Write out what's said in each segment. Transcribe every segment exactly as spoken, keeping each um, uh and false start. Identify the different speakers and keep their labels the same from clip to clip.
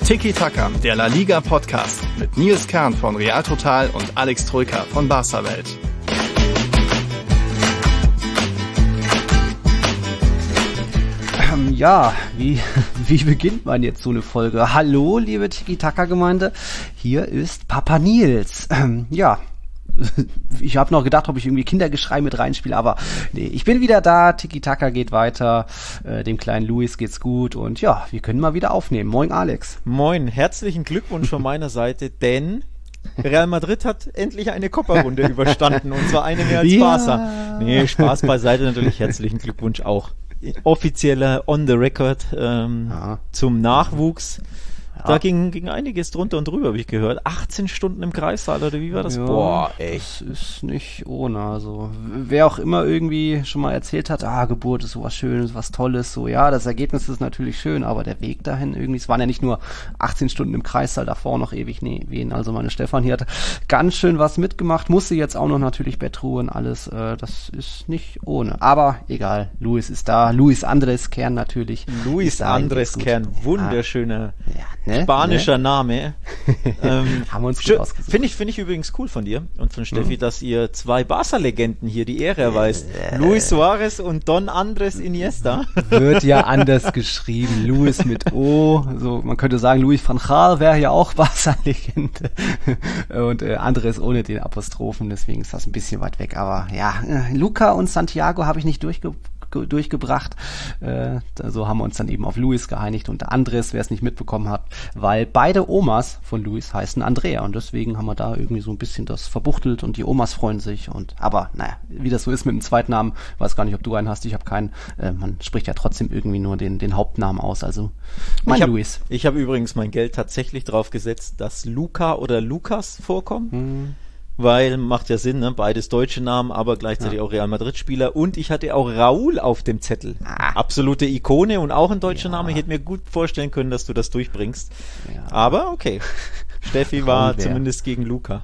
Speaker 1: Tiki Taka, der La Liga Podcast mit Nils Kern von Real Total und Alex Troika von Barca Welt.
Speaker 2: Ähm, ja, wie, wie beginnt man jetzt so eine Folge? Hallo, liebe Tiki Taka Gemeinde, hier ist Papa Nils. Ähm, ja. Ich habe noch gedacht, ob ich irgendwie Kindergeschrei mit reinspiele, aber nee, ich bin wieder da, Tiki-Taka geht weiter, äh, dem kleinen Luis geht's gut und ja, wir können mal wieder aufnehmen. Moin Alex.
Speaker 3: Moin, herzlichen Glückwunsch von meiner Seite, denn Real Madrid hat endlich eine Copa-Runde überstanden und zwar eine mehr als
Speaker 2: ja.
Speaker 3: Barca. Nee, Spaß beiseite, natürlich herzlichen Glückwunsch auch. Offizieller On the Record ähm, ja. zum Nachwuchs. Da ging, ging einiges drunter und drüber, habe ich gehört. achtzehn Stunden im Kreissaal, oder wie war das?
Speaker 2: Ja,
Speaker 3: Boah, echt.
Speaker 2: Das ist nicht ohne. Also, wer auch immer irgendwie schon mal erzählt hat, ah, Geburt ist sowas Schönes, was Tolles, so, ja, das Ergebnis ist natürlich schön, aber der Weg dahin irgendwie, es waren ja nicht nur achtzehn Stunden im Kreissaal, davor noch ewig nee, wen. Also meine Stefan hier hat ganz schön was mitgemacht, musste jetzt auch noch natürlich Bettruhe und alles, äh, das ist nicht ohne. Aber egal, Luis ist da, Luis Andres Kern natürlich.
Speaker 3: Luis Andres Kern, wunderschöner.
Speaker 2: Ja, ne?
Speaker 3: Spanischer ne? Name. ähm,
Speaker 2: Haben wir uns gut ausgesucht.
Speaker 3: Finde ich, finde ich übrigens cool von dir und von Steffi, mhm. dass ihr zwei Barca-Legenden hier die Ehre erweist. Äh, Luis Suarez und Don Andres Iniesta.
Speaker 2: Wird ja anders geschrieben. Luis mit O. So, man könnte sagen, Luis van Gaal wäre ja auch Barca-Legende. Und äh, Andres ohne den Apostrophen. Deswegen ist das ein bisschen weit weg. Aber ja, äh, Luca und Santiago habe ich nicht durchge durchgebracht. Äh, so haben wir uns dann eben auf Luis geeinigt und Andres, wer es nicht mitbekommen hat, weil beide Omas von Luis heißen Andrea und deswegen haben wir da irgendwie so ein bisschen das verbuchtelt und die Omas freuen sich und aber naja, wie das so ist mit dem Zweitnamen, weiß gar nicht, ob du einen hast, ich habe keinen, äh, man spricht ja trotzdem irgendwie nur den, den Hauptnamen aus, also mein
Speaker 3: ich hab,
Speaker 2: Luis.
Speaker 3: Ich habe übrigens mein Geld tatsächlich drauf gesetzt, dass Luca oder Lukas vorkommen. Hm. Weil, macht ja Sinn, ne? Beides deutsche Namen, aber gleichzeitig ja. auch Real Madrid-Spieler. Und ich hatte auch Raúl auf dem Zettel. Ah. Absolute Ikone und auch ein deutscher ja. Name. Ich hätte mir gut vorstellen können, dass du das durchbringst. Ja. Aber okay, Steffi war zumindest gegen Luca.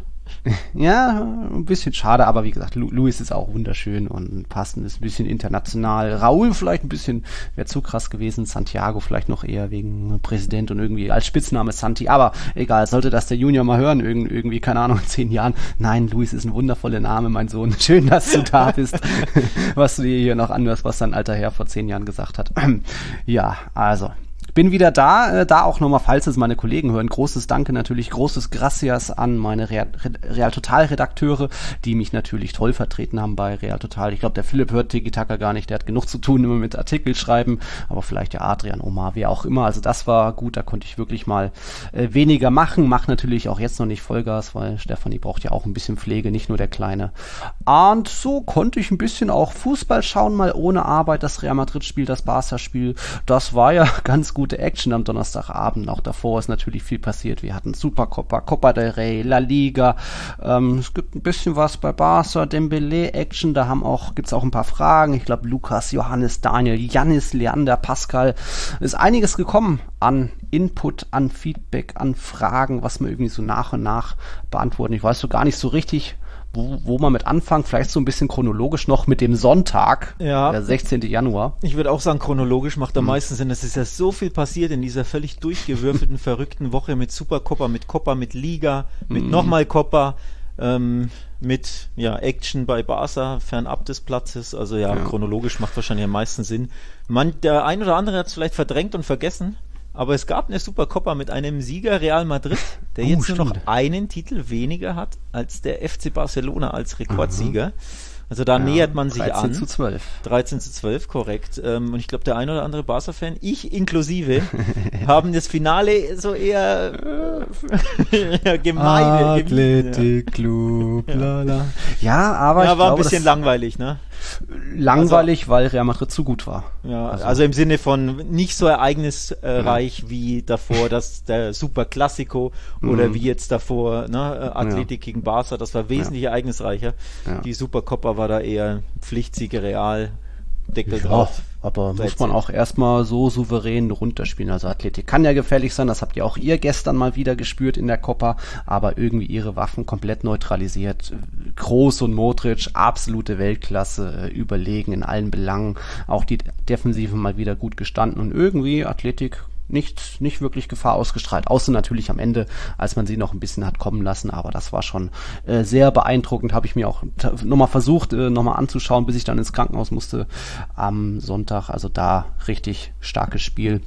Speaker 2: Ja, ein bisschen schade, aber wie gesagt, Lu- Luis ist auch wunderschön und passend, ist ein bisschen international. Raúl vielleicht ein bisschen, wäre zu krass gewesen. Santiago vielleicht noch eher wegen Präsident und irgendwie als Spitzname Santi. Aber egal, sollte das der Junior mal hören, irgendwie, irgendwie keine Ahnung, in zehn Jahren. Nein, Luis ist ein wundervoller Name, mein Sohn. Schön, dass du da bist. Was du dir hier noch anhörst, was dein alter Herr vor zehn Jahren gesagt hat. Ja, also... Bin wieder da, äh, da auch nochmal, falls es meine Kollegen hören, großes Danke natürlich, großes Gracias an meine Real, Real Total Redakteure, die mich natürlich toll vertreten haben bei Real Total. Ich glaube, der Philipp hört Tiki Taka gar nicht, der hat genug zu tun immer mit Artikel schreiben, aber vielleicht der Adrian, Omar, wer auch immer, also das war gut, da konnte ich wirklich mal äh, weniger machen, mach natürlich auch jetzt noch nicht Vollgas, weil Stefanie braucht ja auch ein bisschen Pflege, nicht nur der Kleine. Und so konnte ich ein bisschen auch Fußball schauen, mal ohne Arbeit, das Real Madrid Spiel, das Barca Spiel, das war ja ganz gut. Gute Action am Donnerstagabend. Auch davor ist natürlich viel passiert. Wir hatten Supercopa, Copa del Rey, La Liga. Ähm, es gibt ein bisschen was bei Barca, Dembélé Action. Da haben auch gibt's auch ein paar Fragen. Ich glaube, Lukas, Johannes, Daniel, Jannis, Leander, Pascal. Ist einiges gekommen an Input, an Feedback, an Fragen, was wir irgendwie so nach und nach beantworten. Ich weiß so gar nicht so richtig, Wo, wo man mit anfangen, vielleicht so ein bisschen chronologisch noch mit dem Sonntag, ja. der sechzehnten Januar.
Speaker 3: Ich würde auch sagen, chronologisch macht am mhm. meisten Sinn. Es ist ja so viel passiert in dieser völlig durchgewürfelten, verrückten Woche mit Supercopa, mit Copa, mit Liga, mit mhm. nochmal Copa, ähm, mit ja Action bei Barca, fernab des Platzes. Also ja, ja, chronologisch macht wahrscheinlich am meisten Sinn. Man, der ein oder andere hat es vielleicht verdrängt und vergessen. Aber es gab eine Supercopa mit einem Sieger Real Madrid, der oh, jetzt nur noch einen Titel weniger hat als der F C Barcelona als Rekordsieger. Also da ja, nähert man sich
Speaker 2: dreizehn
Speaker 3: an.
Speaker 2: dreizehn zu zwölf.
Speaker 3: dreizehn zu zwölf, korrekt. Und ich glaube, der ein oder andere Barca-Fan, ich inklusive, haben das Finale so eher äh, gemein.
Speaker 2: Athletic Club, lala. Ja, aber
Speaker 3: ja,
Speaker 2: ich
Speaker 3: war
Speaker 2: glaube,
Speaker 3: ein bisschen langweilig, ne?
Speaker 2: Langweilig, also, weil Real Madrid zu gut war.
Speaker 3: Ja, also, also im Sinne von nicht so ereignisreich ja. wie davor, das der Super Classico oder mhm. wie jetzt davor, ne, Athletik ja. gegen Barca, das war wesentlich ja. ereignisreicher. Ja. Die Supercopa war da eher Pflichtsiege Real, Deckel
Speaker 2: ja,
Speaker 3: drauf.
Speaker 2: Aber muss man auch erstmal so souverän runterspielen. Also Athletik kann ja gefährlich sein, das habt ihr auch ihr gestern mal wieder gespürt in der Copa, aber irgendwie ihre Waffen komplett neutralisiert. Kroos und Modric, absolute Weltklasse, überlegen in allen Belangen. Auch die Defensive mal wieder gut gestanden und irgendwie Athletik nicht, nicht wirklich Gefahr ausgestrahlt, außer natürlich am Ende, als man sie noch ein bisschen hat kommen lassen, aber das war schon äh, sehr beeindruckend, habe ich mir auch t- nochmal versucht, äh, nochmal anzuschauen, bis ich dann ins Krankenhaus musste am Sonntag, also da richtig starkes Spiel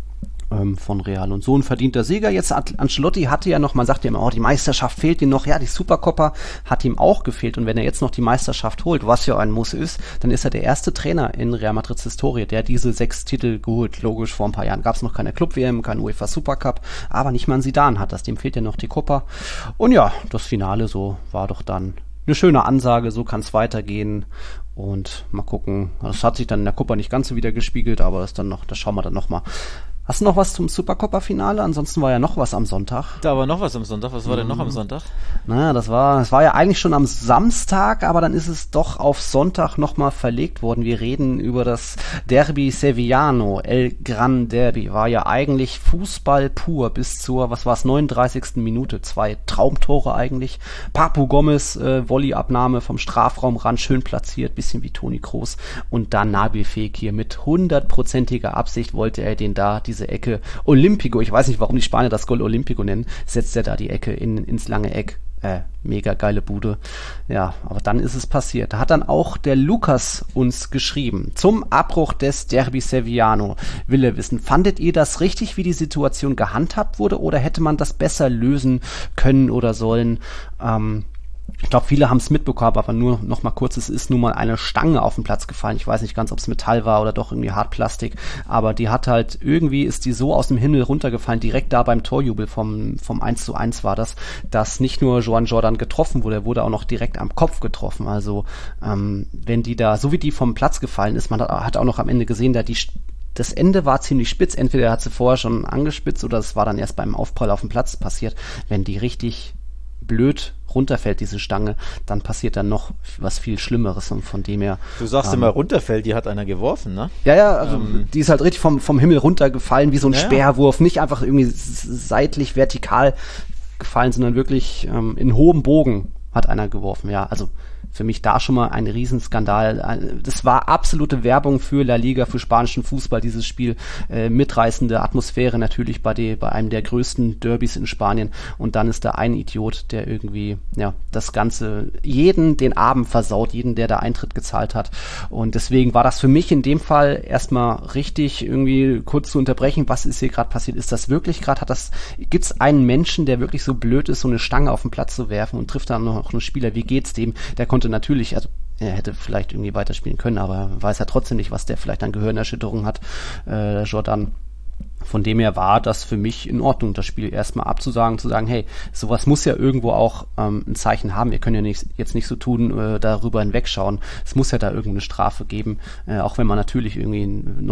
Speaker 2: von Real und so ein verdienter Sieger. Jetzt Ancelotti hatte ja noch, man sagt ja immer, oh, die Meisterschaft fehlt ihm noch, ja, die Supercoppa hat ihm auch gefehlt und wenn er jetzt noch die Meisterschaft holt, was ja ein Muss ist, dann ist er der erste Trainer in Real Madrids Historie, der diese sechs Titel geholt. Logisch, vor ein paar Jahren gab es noch keine Club-W M, kein UEFA Supercup, aber nicht mal ein Zidane hat das, dem fehlt ja noch die Copa. Und ja, das Finale so war doch dann eine schöne Ansage, so kann es weitergehen. Und mal gucken, das hat sich dann in der Copa nicht ganz so wieder gespiegelt, aber das dann noch, das schauen wir dann nochmal. Hast du noch was zum Supercoppa-Finale? Ansonsten war ja noch was am Sonntag.
Speaker 3: Da war noch was am Sonntag. Was war denn noch am Sonntag?
Speaker 2: Naja, das war, das war ja eigentlich schon am Samstag, aber dann ist es doch auf Sonntag nochmal verlegt worden. Wir reden über das Derby Sevillano. El Gran Derby war ja eigentlich Fußball pur bis zur, was war es, neununddreißigsten Minute. Zwei Traumtore eigentlich. Papu Gomez, äh, Volleyabnahme vom Strafraumrand, schön platziert, bisschen wie Toni Kroos. Und dann Nabil Fekir mit hundertprozentiger Absicht wollte er den da, diese Ecke Olympico, ich weiß nicht, warum die Spanier das Gol Olympico nennen, setzt er da die Ecke in, ins lange Eck. Äh, mega geile Bude. Ja, aber dann ist es passiert. Da hat dann auch der Lukas uns geschrieben. Zum Abbruch des Derby Sevillano will er wissen, fandet ihr das richtig, wie die Situation gehandhabt wurde, oder hätte man das besser lösen können oder sollen? Ähm, Ich glaube, viele haben es mitbekommen, aber nur noch mal kurz, es ist nun mal eine Stange auf den Platz gefallen. Ich weiß nicht ganz, ob es Metall war oder doch irgendwie Hartplastik, aber die hat halt, irgendwie ist die so aus dem Himmel runtergefallen, direkt da beim Torjubel vom vom eins zu eins war das, dass nicht nur Joan Jordan getroffen wurde, er wurde auch noch direkt am Kopf getroffen. Also ähm, wenn die da, so wie die vom Platz gefallen ist, man hat auch noch am Ende gesehen, da die das Ende war ziemlich spitz, entweder er hat sie vorher schon angespitzt oder es war dann erst beim Aufprall auf dem Platz passiert. Wenn die richtig blöd runterfällt, diese Stange, dann passiert dann noch was viel Schlimmeres und von dem her...
Speaker 3: Du sagst ähm, immer runterfällt, die hat einer geworfen, ne?
Speaker 2: Ja, ja, also ähm, die ist halt richtig vom, vom Himmel runtergefallen, wie so ein ja, Speerwurf, nicht einfach irgendwie seitlich vertikal gefallen, sondern wirklich ähm, in hohem Bogen hat einer geworfen, ja, also für mich da schon mal ein Riesenskandal. Das war absolute Werbung für La Liga, für spanischen Fußball, dieses Spiel. Äh, mitreißende Atmosphäre natürlich bei, die, bei einem der größten Derbys in Spanien. Und dann ist da ein Idiot, der irgendwie ja das Ganze, jeden den Abend versaut, jeden, der da Eintritt gezahlt hat. Und deswegen war das für mich in dem Fall erstmal richtig, irgendwie kurz zu unterbrechen, was ist hier gerade passiert? Ist das wirklich gerade? Hat das, gibt's einen Menschen, der wirklich so blöd ist, so eine Stange auf den Platz zu werfen und trifft dann noch einen Spieler? Wie geht's dem? Der konnte natürlich, also er hätte vielleicht irgendwie weiterspielen können, aber weiß ja trotzdem nicht, was der vielleicht an Gehirnerschütterung hat, äh, Jordan. Von dem her war das für mich in Ordnung, das Spiel erstmal abzusagen, zu sagen, hey, sowas muss ja irgendwo auch ähm, ein Zeichen haben. Wir können ja nicht, jetzt nicht so tun, äh, darüber hinwegschauen. Es muss ja da irgendeine Strafe geben, äh, auch wenn man natürlich irgendwie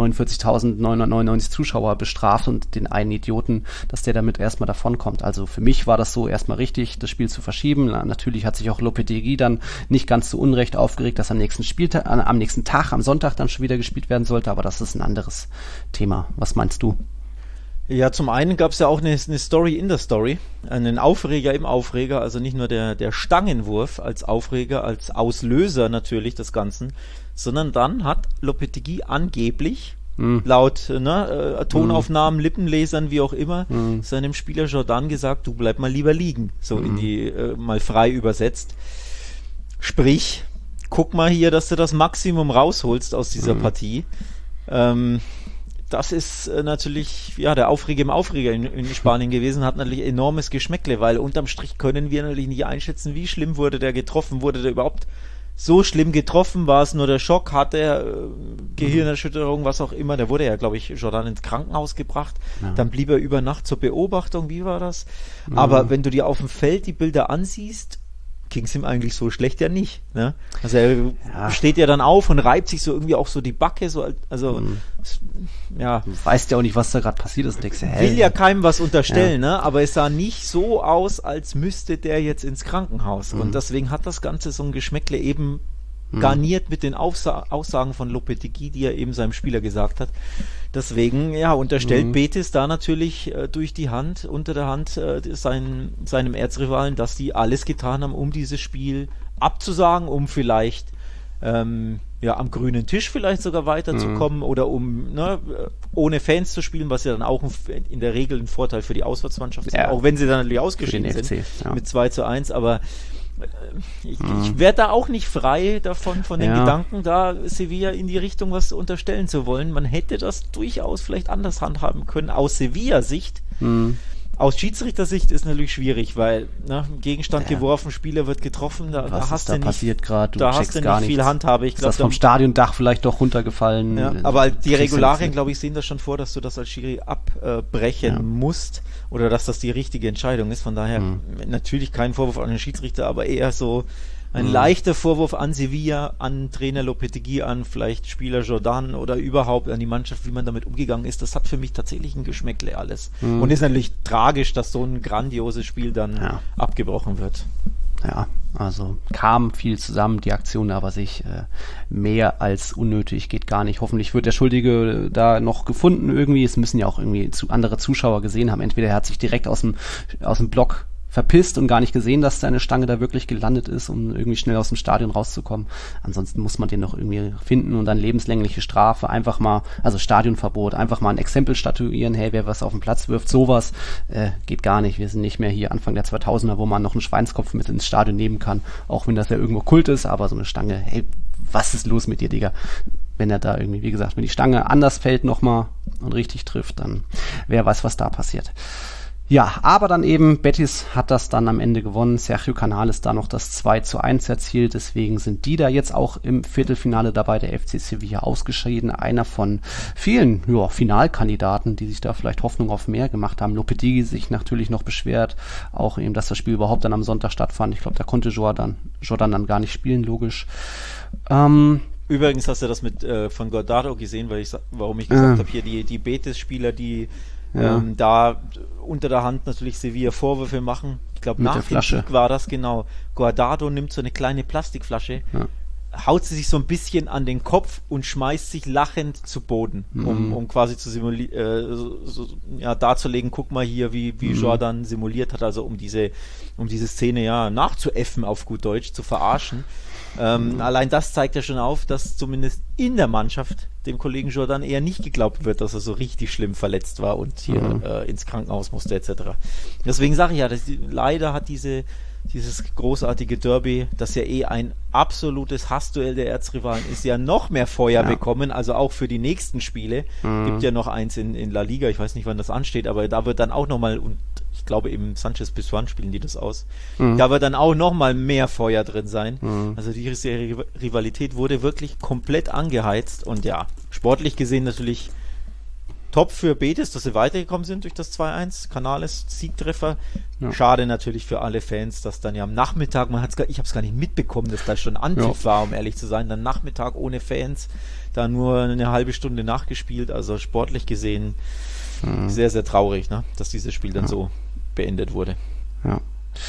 Speaker 2: neunundvierzigtausendneunhundertneunundneunzig Zuschauer bestraft und den einen Idioten, dass der damit erstmal davonkommt. Also für mich war das so erstmal richtig, das Spiel zu verschieben. Na, natürlich hat sich auch Lopetegui dann nicht ganz zu Unrecht aufgeregt, dass am nächsten Spieltag, äh, am nächsten Tag, am Sonntag dann schon wieder gespielt werden sollte, aber das ist ein anderes Thema. Was meinst du?
Speaker 3: Ja, zum einen gab es ja auch eine, eine Story in der Story, einen Aufreger im Aufreger, also nicht nur der, der Stangenwurf als Aufreger, als Auslöser natürlich des Ganzen, sondern dann hat Lopetegui angeblich, mm. laut ne, äh, Tonaufnahmen, mm. Lippenlesern, wie auch immer, mm. seinem Spieler Jordan gesagt, du bleib mal lieber liegen, so mm. in die, äh, mal frei übersetzt. Sprich, guck mal hier, dass du das Maximum rausholst aus dieser mm. Partie. Ähm, Das ist äh, natürlich, ja, der Aufreger im Aufreger in, in Spanien gewesen, hat natürlich enormes Geschmäckle, weil unterm Strich können wir natürlich nicht einschätzen, wie schlimm wurde der getroffen, wurde der überhaupt so schlimm getroffen, war es nur der Schock, hat er äh, Gehirnerschütterung, was auch immer, der wurde ja, glaube ich, Jordan ins Krankenhaus gebracht, ja. Dann blieb er über Nacht zur Beobachtung, wie war das? Mhm. Aber wenn du dir auf dem Feld die Bilder ansiehst, ging es ihm eigentlich so schlecht ja nicht. Ne? Also er ja. steht ja dann auf und reibt sich so irgendwie auch so die Backe, so also mhm. ja.
Speaker 2: Du weißt ja auch nicht, was da gerade passiert ist. Und denkst, hey.
Speaker 3: Will ja keinem was unterstellen, ja. ne? Aber es sah nicht so aus, als müsste der jetzt ins Krankenhaus. Mhm. Und deswegen hat das Ganze so ein Geschmäckle eben mhm. garniert mit den Aufsa- Aussagen von Lopetegui, die er eben seinem Spieler gesagt hat. Deswegen, ja, unterstellt mhm. Betis da natürlich äh, durch die Hand, unter der Hand äh, sein, seinem Erzrivalen, dass die alles getan haben, um dieses Spiel abzusagen, um vielleicht ähm, ja, am grünen Tisch vielleicht sogar weiterzukommen mhm. oder um ne, ohne Fans zu spielen, was ja dann auch ein, in der Regel ein Vorteil für die Auswärtsmannschaft ist, ja. auch wenn sie dann natürlich ausgeschieden sind F C, ja. mit zwei zu eins, aber ich, mhm. ich werde da auch nicht frei davon, von den ja. Gedanken, da Sevilla in die Richtung was unterstellen zu wollen. Man hätte das durchaus vielleicht anders handhaben können, aus Sevilla-Sicht. Mhm. Aus Schiedsrichtersicht ist natürlich schwierig, weil ne, Gegenstand ja. geworfen, Spieler wird getroffen, da, da hast
Speaker 2: da
Speaker 3: du nicht,
Speaker 2: passiert grad, du
Speaker 3: da hast du nicht viel Handhabe. Ich
Speaker 2: ist
Speaker 3: glaub,
Speaker 2: das vom Stadiondach vielleicht doch runtergefallen?
Speaker 3: Ja, aber die Regularien, glaube ich, sehen das schon vor, dass du das als Schiri abbrechen ja. musst oder dass das die richtige Entscheidung ist. Von daher mhm. natürlich kein Vorwurf an den Schiedsrichter, aber eher so ein mhm. leichter Vorwurf an Sevilla, an Trainer Lopetegui, an vielleicht Spieler Jordan oder überhaupt an die Mannschaft, wie man damit umgegangen ist. Das hat für mich tatsächlich ein Geschmäckle alles. Mhm. Und ist natürlich tragisch, dass so ein grandioses Spiel dann ja. abgebrochen wird.
Speaker 2: Ja, also kam viel zusammen, die Aktion aber sich äh, mehr als unnötig, geht gar nicht. Hoffentlich wird der Schuldige da noch gefunden irgendwie. Es müssen ja auch irgendwie zu andere Zuschauer gesehen haben. Entweder er hat sich direkt aus dem, aus dem Block verpisst und gar nicht gesehen, dass seine Stange da wirklich gelandet ist, um irgendwie schnell aus dem Stadion rauszukommen. Ansonsten muss man den noch irgendwie finden und dann lebenslängliche Strafe, einfach mal, also Stadionverbot, einfach mal ein Exempel statuieren, hey, wer was auf den Platz wirft, sowas äh, geht gar nicht. Wir sind nicht mehr hier Anfang der zweitausender, wo man noch einen Schweinskopf mit ins Stadion nehmen kann, auch wenn das ja irgendwo Kult ist, aber so eine Stange, hey, was ist los mit dir, Digga? Wenn er da irgendwie, wie gesagt, wenn die Stange anders fällt nochmal und richtig trifft, dann wer weiß, was da passiert. Ja, aber dann eben, Betis hat das dann am Ende gewonnen, Sergio Canales da noch das zwei zu eins erzielt, deswegen sind die da jetzt auch im Viertelfinale dabei, der F C Sevilla ausgeschieden, einer von vielen ja, Finalkandidaten, die sich da vielleicht Hoffnung auf mehr gemacht haben. Lopetegui sich natürlich noch beschwert, auch eben, dass das Spiel überhaupt dann am Sonntag stattfand, ich glaube, da konnte Jordan, Jordan dann gar nicht spielen, logisch. Ähm,
Speaker 3: Übrigens hast du das mit äh, von Guardado gesehen, weil ich warum ich gesagt äh. habe, hier die, die Betis-Spieler, die Ja. Ähm, da unter der Hand natürlich Sevilla Vorwürfe machen. Ich glaube, nach dem Sieg war das genau. Guardado nimmt so eine kleine Plastikflasche, ja. haut sie sich so ein bisschen an den Kopf und schmeißt sich lachend zu Boden, mhm. um, um quasi zu simulieren, äh, so, so, ja, darzulegen, guck mal hier, wie, wie mhm. Jordan simuliert hat, also um diese, um diese Szene ja nachzuäffen auf gut Deutsch, zu verarschen. Ähm, mhm. Allein das zeigt ja schon auf, dass zumindest in der Mannschaft dem Kollegen Jordan eher nicht geglaubt wird, dass er so richtig schlimm verletzt war und hier mhm. äh, ins Krankenhaus musste et cetera. Deswegen sage ich ja, dass die, leider hat diese dieses großartige Derby, das ja eh ein absolutes Hassduell der Erzrivalen ist, ja noch mehr Feuer ja. bekommen, also auch für die nächsten Spiele. Mhm. Gibt ja noch eins in, in La Liga, ich weiß nicht, wann das ansteht, aber da wird dann auch nochmal, und ich glaube im Sanchez-Pizjuan spielen die das aus, mhm. da wird dann auch nochmal mehr Feuer drin sein. Mhm. Also die Rivalität wurde wirklich komplett angeheizt und ja, sportlich gesehen natürlich top für Betis, dass sie weitergekommen sind durch das zwei eins, Canales Siegtreffer. Ja. Schade natürlich für alle Fans, dass dann ja am Nachmittag, man hat's gar, ich habe es gar nicht mitbekommen, dass da schon Anpfiff ja. war, um ehrlich zu sein, dann Nachmittag ohne Fans, da nur eine halbe Stunde nachgespielt, also sportlich gesehen mhm. sehr, sehr traurig, ne, dass dieses Spiel dann ja. so beendet wurde.
Speaker 2: Ja.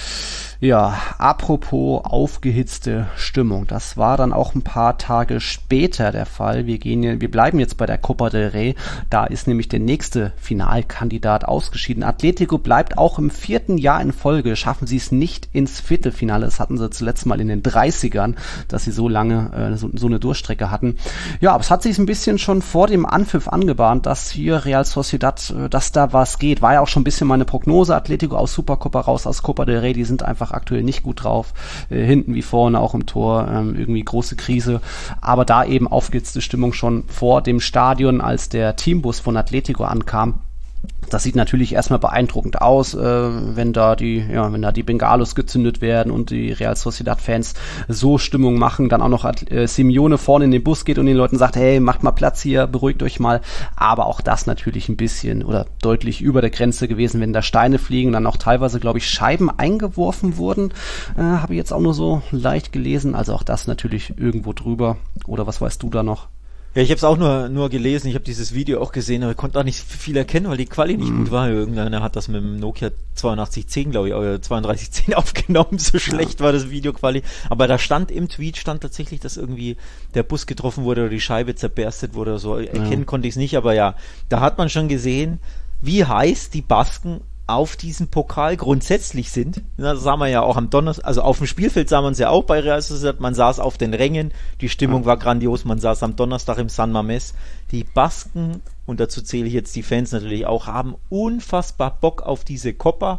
Speaker 2: Ja, apropos aufgehitzte Stimmung, das war dann auch ein paar Tage später der Fall. Wir gehen, wir bleiben jetzt bei der Copa del Rey, da ist nämlich der nächste Finalkandidat ausgeschieden. Atletico bleibt auch im vierten Jahr in Folge, schaffen sie es nicht ins Viertelfinale, das hatten sie zuletzt mal in den dreißigern, dass sie so lange äh, so, so eine Durchstrecke hatten. Ja, aber es hat sich ein bisschen schon vor dem Anpfiff angebahnt, dass hier Real Sociedad, äh, dass da was geht. War ja auch schon ein bisschen meine Prognose, Atletico aus Supercopa raus, aus Copa del Rey, die sind einfach aktuell nicht gut drauf, äh, hinten wie vorne, auch im Tor, ähm, irgendwie große Krise, aber da eben aufgehitzte Stimmung schon vor dem Stadion, als der Teambus von Atletico ankam. Das sieht natürlich erstmal beeindruckend aus, äh, wenn da die, ja, wenn da die Bengalos gezündet werden und die Real Sociedad-Fans so Stimmung machen, dann auch noch äh, Simeone vorne in den Bus geht und den Leuten sagt, hey, macht mal Platz hier, beruhigt euch mal. Aber auch das natürlich ein bisschen oder deutlich über der Grenze gewesen, wenn da Steine fliegen, dann auch teilweise, glaube ich, Scheiben eingeworfen wurden. Äh, habe ich jetzt auch nur so leicht gelesen. Also auch das natürlich irgendwo drüber. Oder was weißt du da noch?
Speaker 3: Ja, ich habe es auch nur nur gelesen, ich habe dieses Video auch gesehen, aber ich konnte auch nicht viel erkennen, weil die Quali nicht mm. gut war. Irgendeiner hat das mit dem Nokia zweiundachtzig zehn, glaube ich, oder zweiunddreißig zehn aufgenommen, so schlecht ja. war das Video Quali. Aber da stand im Tweet, stand tatsächlich, dass irgendwie der Bus getroffen wurde oder die Scheibe zerberstet wurde oder so. Erkennen ja. konnte ich es nicht, aber ja, da hat man schon gesehen, wie heiß die Basken auf diesen Pokal grundsätzlich sind. Das sah man ja auch am Donnerstag, also auf dem Spielfeld sah man es ja auch bei Real Sociedad, man saß auf den Rängen, die Stimmung war grandios, man saß am Donnerstag im San Mamés. Die Basken, und dazu zähle ich jetzt die Fans natürlich auch, haben unfassbar Bock auf diese Copa.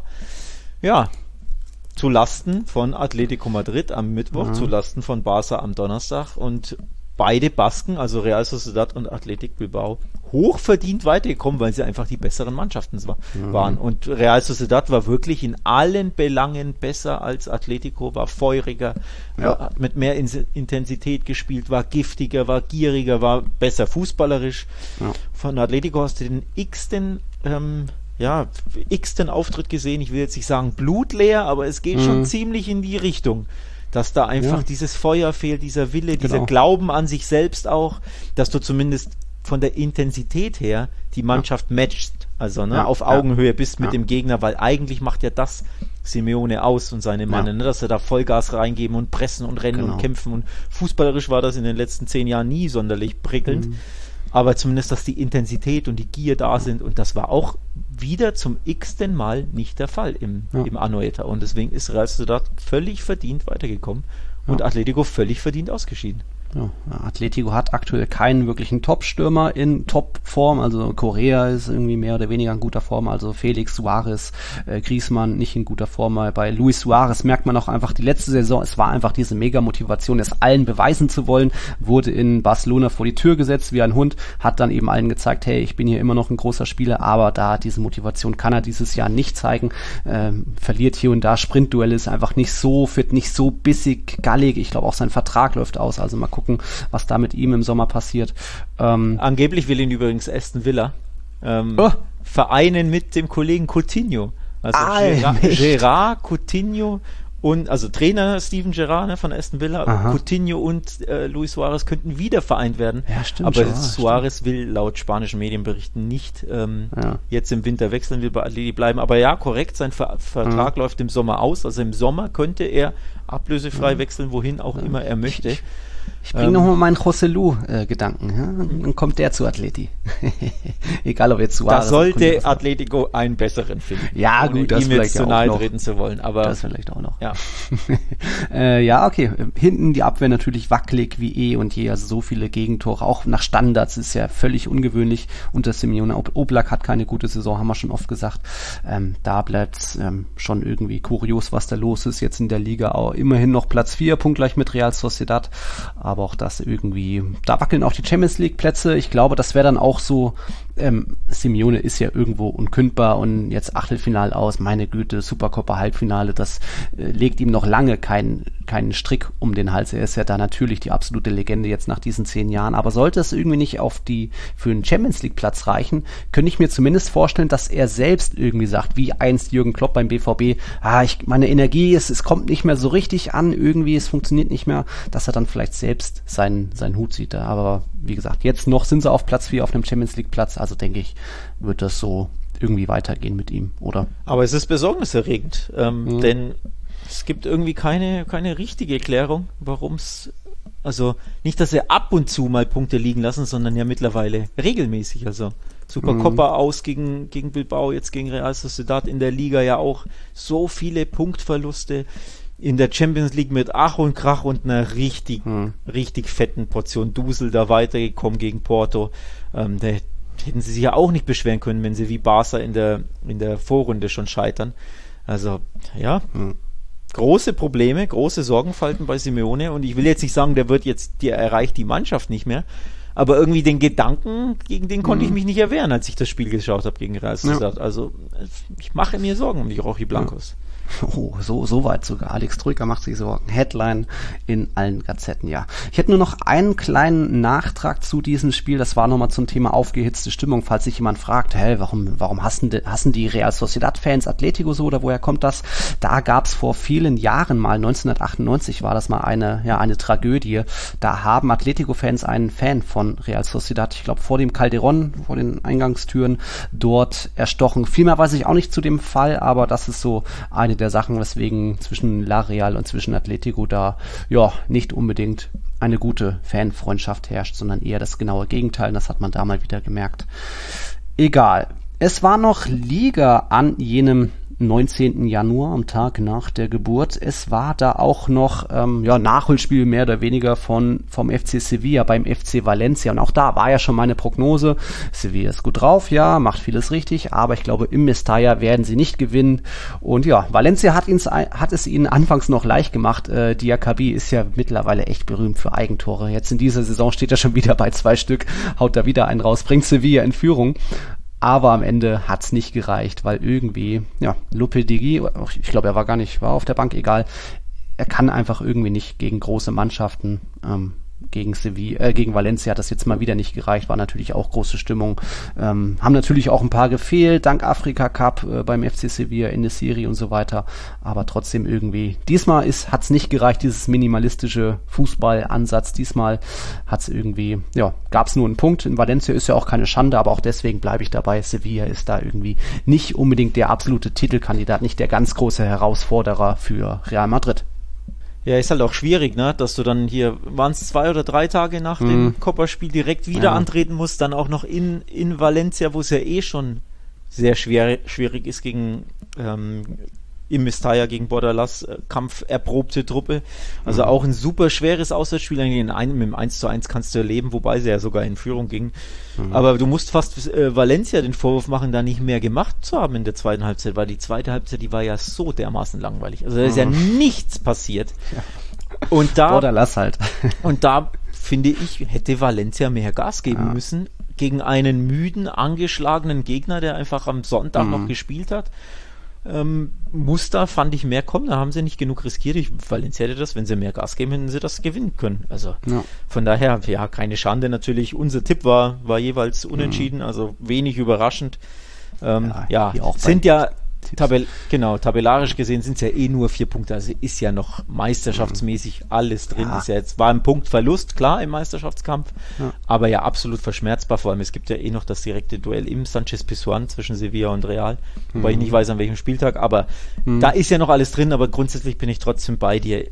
Speaker 3: Ja, zu Lasten von Atletico Madrid am Mittwoch, mhm. zu Lasten von Barca am Donnerstag, und beide Basken, also Real Sociedad und Athletic Bilbao, hochverdient weitergekommen, weil sie einfach die besseren Mannschaften mhm. waren. Und Real Sociedad war wirklich in allen Belangen besser als Atletico, war feuriger, ja. war, hat mit mehr In- Intensität gespielt, war giftiger, war gieriger, war besser fußballerisch. Ja. Von Atletico hast du den x-ten ähm, ja, x-ten Auftritt gesehen, ich will jetzt nicht sagen blutleer, aber es geht mhm. schon ziemlich in die Richtung, dass da einfach ja. dieses Feuer fehlt, dieser Wille, genau. dieser Glauben an sich selbst auch, dass du zumindest von der Intensität her die Mannschaft ja. matchst, also ne, ja. auf Augenhöhe ja. bist mit ja. dem Gegner, weil eigentlich macht ja das Simeone aus und seine Mann, ja. ne, dass sie da Vollgas reingeben und pressen und rennen genau. und kämpfen, und fußballerisch war das in den letzten zehn Jahren nie sonderlich prickelnd, mhm. aber zumindest, dass die Intensität und die Gier da sind, und das war auch wieder zum x-ten Mal nicht der Fall im, ja. im Anoeta, und deswegen ist Real Sociedad völlig verdient weitergekommen und ja. Atletico völlig verdient ausgeschieden.
Speaker 2: Ja, Atletico hat aktuell keinen wirklichen Top-Stürmer in Top-Form, also Correa ist irgendwie mehr oder weniger in guter Form, also Felix, Suarez, äh, Griezmann nicht in guter Form. Bei Luis Suarez merkt man auch einfach die letzte Saison, es war einfach diese Mega-Motivation, es allen beweisen zu wollen, wurde in Barcelona vor die Tür gesetzt wie ein Hund, hat dann eben allen gezeigt, hey, ich bin hier immer noch ein großer Spieler, aber da diese Motivation kann er dieses Jahr nicht zeigen, ähm, verliert hier und da Sprintduelle, ist einfach nicht so fit, nicht so bissig, gallig, ich glaube auch sein Vertrag läuft aus, also mal gucken, was da mit ihm im Sommer passiert.
Speaker 3: Ähm, Angeblich will ihn übrigens Aston Villa ähm, oh. vereinen mit dem Kollegen Coutinho. Also Gerard, Gerard, Coutinho und, also Trainer Steven Gerrard, ne, von Aston Villa, Aha. Coutinho und äh, Luis Suarez könnten wieder vereint werden.
Speaker 2: Ja, stimmt.
Speaker 3: Aber
Speaker 2: schon,
Speaker 3: Suarez
Speaker 2: stimmt.
Speaker 3: will laut spanischen Medienberichten nicht ähm,
Speaker 2: ja.
Speaker 3: jetzt im Winter wechseln, will bei Atleti bleiben. Aber ja, korrekt, sein Ver- Vertrag mhm. läuft im Sommer aus. Also im Sommer könnte er ablösefrei mhm. wechseln, wohin auch ja. immer er möchte.
Speaker 2: Ich, Ich bringe ähm, nochmal meinen José-Lu-Gedanken. Äh, ja? Dann kommt der zu Atleti. Egal, ob jetzt Suarez.
Speaker 3: Da sollte Atletico einen besseren finden.
Speaker 2: Ja, gut, das
Speaker 3: ihm
Speaker 2: vielleicht
Speaker 3: jetzt zu nahe treten zu wollen. Aber
Speaker 2: das vielleicht auch noch.
Speaker 3: Ja,
Speaker 2: äh, ja, okay. Hinten die Abwehr natürlich wackelig wie eh und je. Also so viele Gegentore, auch nach Standards, ist ja völlig ungewöhnlich unter Simeone. Oblak hat keine gute Saison, haben wir schon oft gesagt. Ähm, da bleibt ähm, schon irgendwie kurios, was da los ist. Jetzt in der Liga auch immerhin noch Platz vier, punktgleich mit Real Sociedad. Aber auch das irgendwie, da wackeln auch die Champions League Plätze. Ich glaube, das wäre dann auch so, ähm, Simeone ist ja irgendwo unkündbar und jetzt Achtelfinal aus, meine Güte, Supercopa Halbfinale, das äh, legt ihm noch lange keinen keinen Strick um den Hals. Er ist ja da natürlich die absolute Legende jetzt nach diesen zehn Jahren. Aber sollte es irgendwie nicht auf die, für einen Champions League Platz reichen, könnte ich mir zumindest vorstellen, dass er selbst irgendwie sagt, wie einst Jürgen Klopp beim B V B, ah, ich, meine Energie ist, es kommt nicht mehr so richtig an, irgendwie, es funktioniert nicht mehr, dass er dann vielleicht selbst seinen, seinen Hut sieht. Aber wie gesagt, jetzt noch sind sie auf Platz vier auf einem Champions League Platz, also denke ich, wird das so irgendwie weitergehen mit ihm, oder?
Speaker 3: Aber es ist besorgniserregend, ähm, mhm. denn es gibt irgendwie keine, keine richtige Erklärung, warum es, also nicht, dass sie ab und zu mal Punkte liegen lassen, sondern ja mittlerweile regelmäßig, also Supercopa mhm. aus gegen, gegen Bilbao, jetzt gegen Real Sociedad, in der Liga ja auch so viele Punktverluste, in der Champions League mit Ach und Krach und einer richtig, mhm. richtig fetten Portion Dusel da weitergekommen gegen Porto. Ähm, da hätten sie sich ja auch nicht beschweren können, wenn sie wie Barca in der, in der Vorrunde schon scheitern. Also, ja, mhm. große Probleme, große Sorgenfalten bei Simeone, und ich will jetzt nicht sagen, der wird jetzt, der erreicht die Mannschaft nicht mehr, aber irgendwie den Gedanken, gegen den konnte mhm. ich mich nicht erwehren, als ich das Spiel geschaut habe gegen Real Sociedad. Ja. Also, ich mache mir Sorgen um die Rochi Blancos. Ja.
Speaker 2: Oh, so, so weit sogar. Alex Troika macht sich Sorgen. Headline in allen Gazetten, ja. Ich hätte nur noch einen kleinen Nachtrag zu diesem Spiel. Das war nochmal zum Thema aufgehitzte Stimmung. Falls sich jemand fragt, hä, warum, warum hassen die, hassen die Real Sociedad-Fans Atletico so oder woher kommt das? Da gab's vor vielen Jahren mal, neunzehnhundertachtundneunzig war das mal eine, ja, eine Tragödie. Da haben Atletico-Fans einen Fan von Real Sociedad, ich glaube, vor dem Calderón, vor den Eingangstüren, dort erstochen. Viel mehr weiß ich auch nicht zu dem Fall, aber das ist so eine der Sachen, weswegen zwischen La Real und zwischen Atletico da ja nicht unbedingt eine gute Fanfreundschaft herrscht, sondern eher das genaue Gegenteil. Das hat man da mal wieder gemerkt. Egal. Es war noch Liga an jenem neunzehnten Januar, am Tag nach der Geburt. Es war da auch noch ähm, ja, Nachholspiel mehr oder weniger von vom F C Sevilla beim F C Valencia. Und auch da war ja schon meine Prognose. Sevilla ist gut drauf, ja, macht vieles richtig, aber ich glaube, im Mestalla werden sie nicht gewinnen. Und ja, Valencia hat, hat es ihnen anfangs noch leicht gemacht. Äh, Diakabi ist ja mittlerweile echt berühmt für Eigentore. Jetzt in dieser Saison steht er schon wieder bei zwei Stück, haut da wieder einen raus, bringt Sevilla in Führung. Aber am Ende hat's nicht gereicht, weil irgendwie, ja, Lopetegui, ich glaube, er war gar nicht, war auf der Bank, egal, er kann einfach irgendwie nicht gegen große Mannschaften, ähm, gegen Sevilla, äh, gegen Valencia hat das jetzt mal wieder nicht gereicht, war natürlich auch große Stimmung, ähm, haben natürlich auch ein paar gefehlt, dank Afrika Cup äh, beim F C Sevilla in der Serie und so weiter, aber trotzdem irgendwie, diesmal ist, hat's nicht gereicht, dieses minimalistische Fußballansatz, diesmal hat's irgendwie, ja, gab's nur einen Punkt, in Valencia ist ja auch keine Schande, aber auch deswegen bleibe ich dabei, Sevilla ist da irgendwie nicht unbedingt der absolute Titelkandidat, nicht der ganz große Herausforderer für Real Madrid.
Speaker 3: Ja, ist halt auch schwierig, ne, dass du dann hier, waren es zwei oder drei Tage nach mm. dem Copa-Spiel direkt wieder ja. antreten musst, dann auch noch in, in Valencia, wo es ja eh schon sehr schwer, schwierig ist gegen ähm, im Mestalla gegen Bordalas, äh, kampferprobte Truppe. Also mhm. auch ein super schweres Auswärtsspiel. In einem, mit dem eins zu eins kannst du erleben, wobei sie ja sogar in Führung ging. Mhm. Aber du musst fast äh, Valencia den Vorwurf machen, da nicht mehr gemacht zu haben in der zweiten Halbzeit, weil die zweite Halbzeit, die war ja so dermaßen langweilig. Also da ist mhm. ja nichts passiert. Ja. Und da,
Speaker 2: Bordalas halt.
Speaker 3: Und da, finde ich, hätte Valencia mehr Gas geben ja. müssen gegen einen müden, angeschlagenen Gegner, der einfach am Sonntag mhm. noch gespielt hat. Ähm, Muster fand ich mehr kommen, da haben sie nicht genug riskiert. Ich, Valencia hätte das, wenn sie mehr Gas geben, hätten sie das gewinnen können. Also ja. von daher, ja, keine Schande natürlich. Unser Tipp war, war jeweils unentschieden, mhm. also wenig überraschend. Ähm, ja, ja sind ja Tabell, genau, tabellarisch gesehen sind es ja eh nur vier Punkte, also ist ja noch meisterschaftsmäßig alles drin. Ja. Ist ja jetzt, war ein Punktverlust, klar, im Meisterschaftskampf, ja. aber ja absolut verschmerzbar, vor allem es gibt ja eh noch das direkte Duell im Sanchez-Pizjuan zwischen Sevilla und Real, mhm. wobei ich nicht weiß, an welchem Spieltag, aber mhm. da ist ja noch alles drin, aber grundsätzlich bin ich trotzdem bei dir.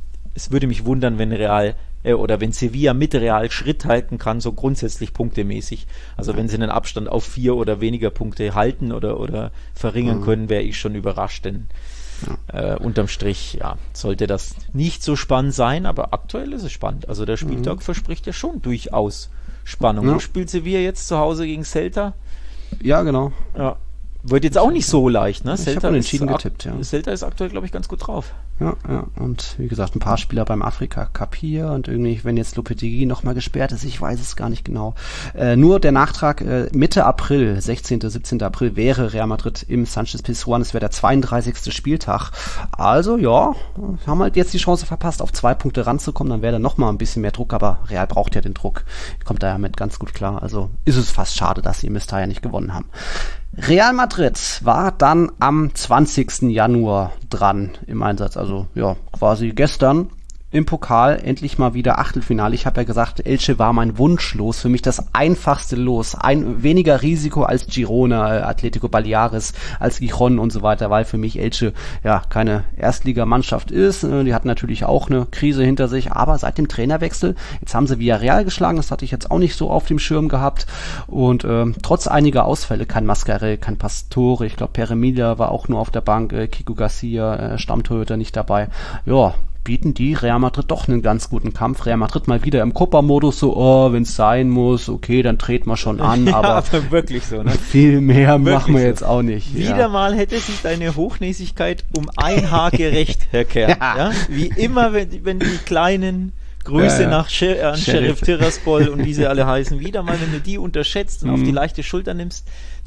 Speaker 3: Es würde mich wundern, wenn Real äh, oder wenn Sevilla mit Real Schritt halten kann, so grundsätzlich punktemäßig. Also wenn sie einen Abstand auf vier oder weniger Punkte halten oder, oder verringern mhm. können, wäre ich schon überrascht, denn ja. äh, unterm Strich ja, sollte das nicht so spannend sein, aber aktuell ist es spannend. Also der Spieltag mhm. verspricht ja schon durchaus Spannung. Ja. Du spielst Sevilla jetzt zu Hause gegen Celta?
Speaker 2: Ja, genau.
Speaker 3: Ja. Wird jetzt auch nicht so leicht, ne?
Speaker 2: Ich habe unentschieden getippt, ja.
Speaker 3: Celta ist aktuell, glaube ich, ganz gut drauf.
Speaker 2: Ja, ja, und wie gesagt, ein paar Spieler beim Afrika Cup hier und irgendwie, wenn jetzt Lopetegui nochmal gesperrt ist, ich weiß es gar nicht genau. Äh, nur der Nachtrag, äh, Mitte April, sechzehnten, siebzehnten April wäre Real Madrid im Sanchez-Pizjuan, es wäre der zweiunddreißigste Spieltag. Also, ja, haben halt jetzt die Chance verpasst, auf zwei Punkte ranzukommen, dann wäre da nochmal ein bisschen mehr Druck, aber Real braucht ja den Druck, kommt da ja mit ganz gut klar, also ist es fast schade, dass sie im Mestalla nicht gewonnen haben. Real Madrid war dann am zwanzigsten Januar dran im Einsatz, also ja, quasi gestern im Pokal endlich mal wieder Achtelfinale. Ich habe ja gesagt, Elche war mein Wunschlos, für mich das einfachste Los, ein weniger Risiko als Girona, Atletico Baleares, als Gijón und so weiter, weil für mich Elche ja keine Erstligamannschaft ist. Die hat natürlich auch eine Krise hinter sich, aber seit dem Trainerwechsel, jetzt haben sie Villarreal geschlagen, das hatte ich jetzt auch nicht so auf dem Schirm gehabt und äh, trotz einiger Ausfälle, kein Mascarell, kein Pastore, ich glaube Pere Milla war auch nur auf der Bank, äh, Kiko Garcia, äh, Stammtorhüter nicht dabei, ja, bieten die Real Madrid doch einen ganz guten Kampf. Real Madrid mal wieder im Copa-Modus, so, oh, wenn es sein muss, okay, dann treten wir schon an,
Speaker 3: ja,
Speaker 2: aber,
Speaker 3: aber wirklich so, ne?
Speaker 2: viel mehr wirklich machen wir so. Jetzt auch nicht.
Speaker 3: Wieder
Speaker 2: ja.
Speaker 3: mal hätte sich deine Hochnäsigkeit um ein Haar gerecht, Herr Kern. Ja. Ja? Wie immer, wenn, wenn die kleinen Grüße ja, ja. nach Scher- an Sheriff Tiraspol und wie sie alle heißen, wieder mal, wenn du die unterschätzt und mm. auf die leichte Schulter nimmst,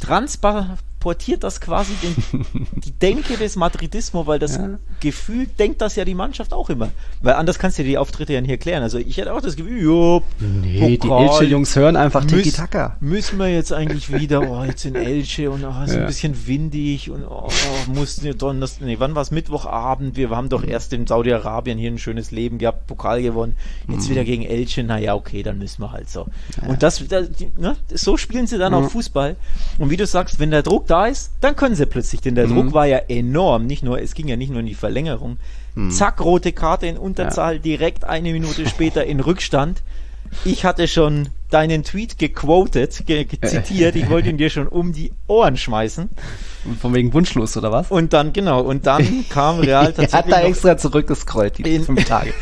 Speaker 3: transportiert das quasi den, die Denke des Madridismo, weil das ja. Gefühl denkt das ja die Mannschaft auch immer. Weil anders kannst du die Auftritte ja nicht erklären. Also ich hätte auch das Gefühl, jo,
Speaker 2: nee, Pokal, die Elche-Jungs hören einfach Tiki-Taka.
Speaker 3: Müssen wir jetzt eigentlich wieder, oh, jetzt in Elche und oh, ist ja. ein bisschen windig und oh, oh mussten wir dann das, nee, wann war es? Mittwochabend, wir haben doch erst in Saudi-Arabien hier ein schönes Leben gehabt, Pokal gewonnen, jetzt mhm. wieder gegen Elche, naja, okay, dann müssen wir halt so. Ja. Und das, das ne, so spielen sie dann mhm. auch Fußball. Und wie du sagst, wenn der Druck da ist, dann können sie plötzlich, denn der mhm. Druck war ja enorm, nicht nur, es ging ja nicht nur in die Verlängerung, mhm. zack, rote Karte in Unterzahl, ja. direkt eine Minute später in Rückstand. Ich hatte schon deinen Tweet gequotet, ge- ge- zitiert, ich wollte ihn dir schon um die Ohren schmeißen.
Speaker 2: Von wegen wunschlos, oder was?
Speaker 3: Und dann, genau, und dann kam Real tatsächlich.
Speaker 2: Er hat da
Speaker 3: noch
Speaker 2: extra zurückgescrollt, die
Speaker 3: in-
Speaker 2: fünf Tage.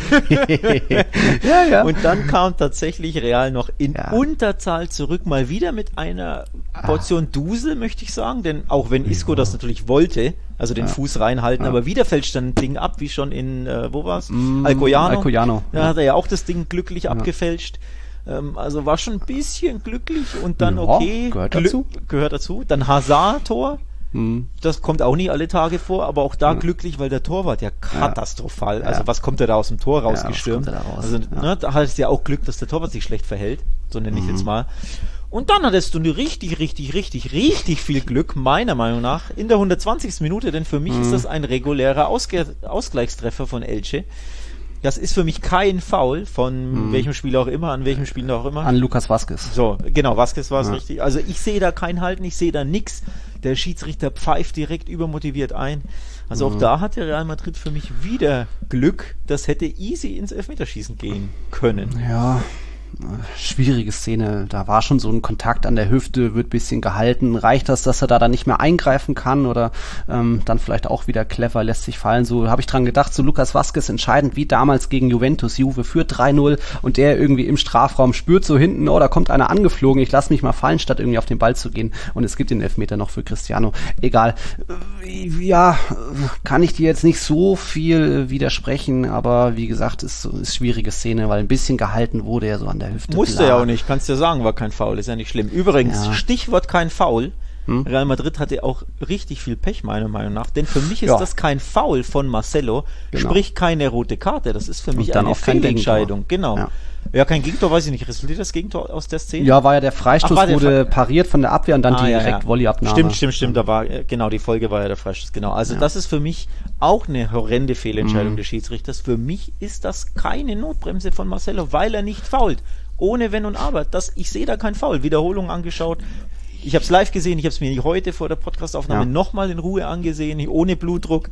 Speaker 2: ja, ja.
Speaker 3: Und dann kam tatsächlich Real noch in
Speaker 2: Ja.
Speaker 3: Unterzahl zurück, mal wieder mit einer Portion Dusel, möchte ich sagen, denn auch wenn Isco das natürlich wollte, also den
Speaker 2: Ja.
Speaker 3: Fuß reinhalten,
Speaker 2: Ja.
Speaker 3: aber wieder fälscht dann ein Ding ab, wie schon in, äh, wo war's?
Speaker 2: Mm,
Speaker 3: Alcoyano.
Speaker 2: Alcoyano.
Speaker 3: Da hat er ja auch das Ding glücklich
Speaker 2: Ja.
Speaker 3: abgefälscht. Ähm, also war schon ein bisschen glücklich und dann
Speaker 2: Ja,
Speaker 3: okay.
Speaker 2: gehört
Speaker 3: Glück-
Speaker 2: dazu.
Speaker 3: Gehört dazu. Dann Hazard-Tor.
Speaker 2: Hm.
Speaker 3: Das kommt auch nicht alle Tage vor, aber auch da glücklich, weil der Torwart ja katastrophal, also
Speaker 2: Ja.
Speaker 3: was kommt der da aus dem Tor
Speaker 2: Ja, was
Speaker 3: rausgestürmt?
Speaker 2: kommt er da raus?
Speaker 3: Also
Speaker 2: Ja.
Speaker 3: ne, da hattest du ja auch Glück, dass der Torwart sich schlecht verhält, so nenne ich
Speaker 2: Mhm.
Speaker 3: jetzt mal. Und dann hattest du eine richtig, richtig, richtig, richtig viel Glück, meiner Meinung nach, in der hundertzwanzigsten Minute, denn für mich
Speaker 2: Mhm.
Speaker 3: ist das ein regulärer Ausge- Ausgleichstreffer von Elche. Das ist für mich kein Foul von
Speaker 2: Mhm.
Speaker 3: welchem Spieler auch immer, an welchem Spieler auch immer.
Speaker 2: An Lukas Vazquez.
Speaker 3: So, genau, Vazquez war es
Speaker 2: Ja.
Speaker 3: richtig. Also ich sehe da kein Halten, ich sehe da nix. Der Schiedsrichter pfeift direkt übermotiviert ein. Also auch
Speaker 2: Mhm.
Speaker 3: da hat der Real Madrid für mich wieder Glück. Das hätte easy ins Elfmeterschießen gehen können.
Speaker 2: Ja, schwierige Szene. Da war schon so ein Kontakt an der Hüfte, wird ein bisschen gehalten. Reicht das, dass er da dann nicht mehr eingreifen kann oder ähm, dann vielleicht auch wieder clever, lässt sich fallen. So habe ich dran gedacht, so Lukas Vazquez entscheidend wie damals gegen Juventus. Juve führt drei null und der irgendwie im Strafraum spürt so hinten, oh, da kommt einer angeflogen, ich lasse mich mal fallen, statt irgendwie auf den Ball zu gehen. Und es gibt den Elfmeter noch für Cristiano. Egal. Äh, Ja, kann ich dir jetzt nicht so viel widersprechen, aber wie gesagt, ist so eine schwierige Szene, weil ein bisschen gehalten wurde er so an der Hüfte.
Speaker 3: Musste
Speaker 2: Bla.
Speaker 3: ja auch nicht, kannst ja sagen, war kein Foul, ist ja nicht schlimm. Übrigens,
Speaker 2: Ja.
Speaker 3: Stichwort kein Foul.
Speaker 2: Hm?
Speaker 3: Real Madrid hatte auch richtig viel Pech, meiner Meinung nach. Denn für mich ist
Speaker 2: Ja.
Speaker 3: das kein Foul von Marcelo,
Speaker 2: Genau.
Speaker 3: sprich keine rote Karte. Das ist für mich
Speaker 2: Und dann
Speaker 3: eine
Speaker 2: auch kein
Speaker 3: Fehlentscheidung. Genau.
Speaker 2: Ja.
Speaker 3: Ja. kein Gegentor, weiß ich nicht. Resultiert das Gegentor aus der Szene?
Speaker 2: Ja, war ja der Freistoß,
Speaker 3: Ach, war der
Speaker 2: wurde
Speaker 3: Fre-
Speaker 2: pariert von der Abwehr und dann
Speaker 3: Ah, ja,
Speaker 2: direkt
Speaker 3: ja.
Speaker 2: Volleyabnahme.
Speaker 3: Stimmt, stimmt, stimmt. Da war, äh, genau, die Folge war ja der Freistoß. Genau. Also
Speaker 2: Ja.
Speaker 3: das ist für mich auch eine horrende Fehlentscheidung
Speaker 2: Mhm.
Speaker 3: des Schiedsrichters. Für mich ist das keine Notbremse von Marcelo, weil er nicht fault. Ohne Wenn und Aber. Das, ich sehe da kein Foul. Wiederholung angeschaut. Ich habe es live gesehen, ich habe es mir heute vor der Podcastaufnahme
Speaker 2: Ja.
Speaker 3: nochmal in Ruhe angesehen, ohne Blutdruck.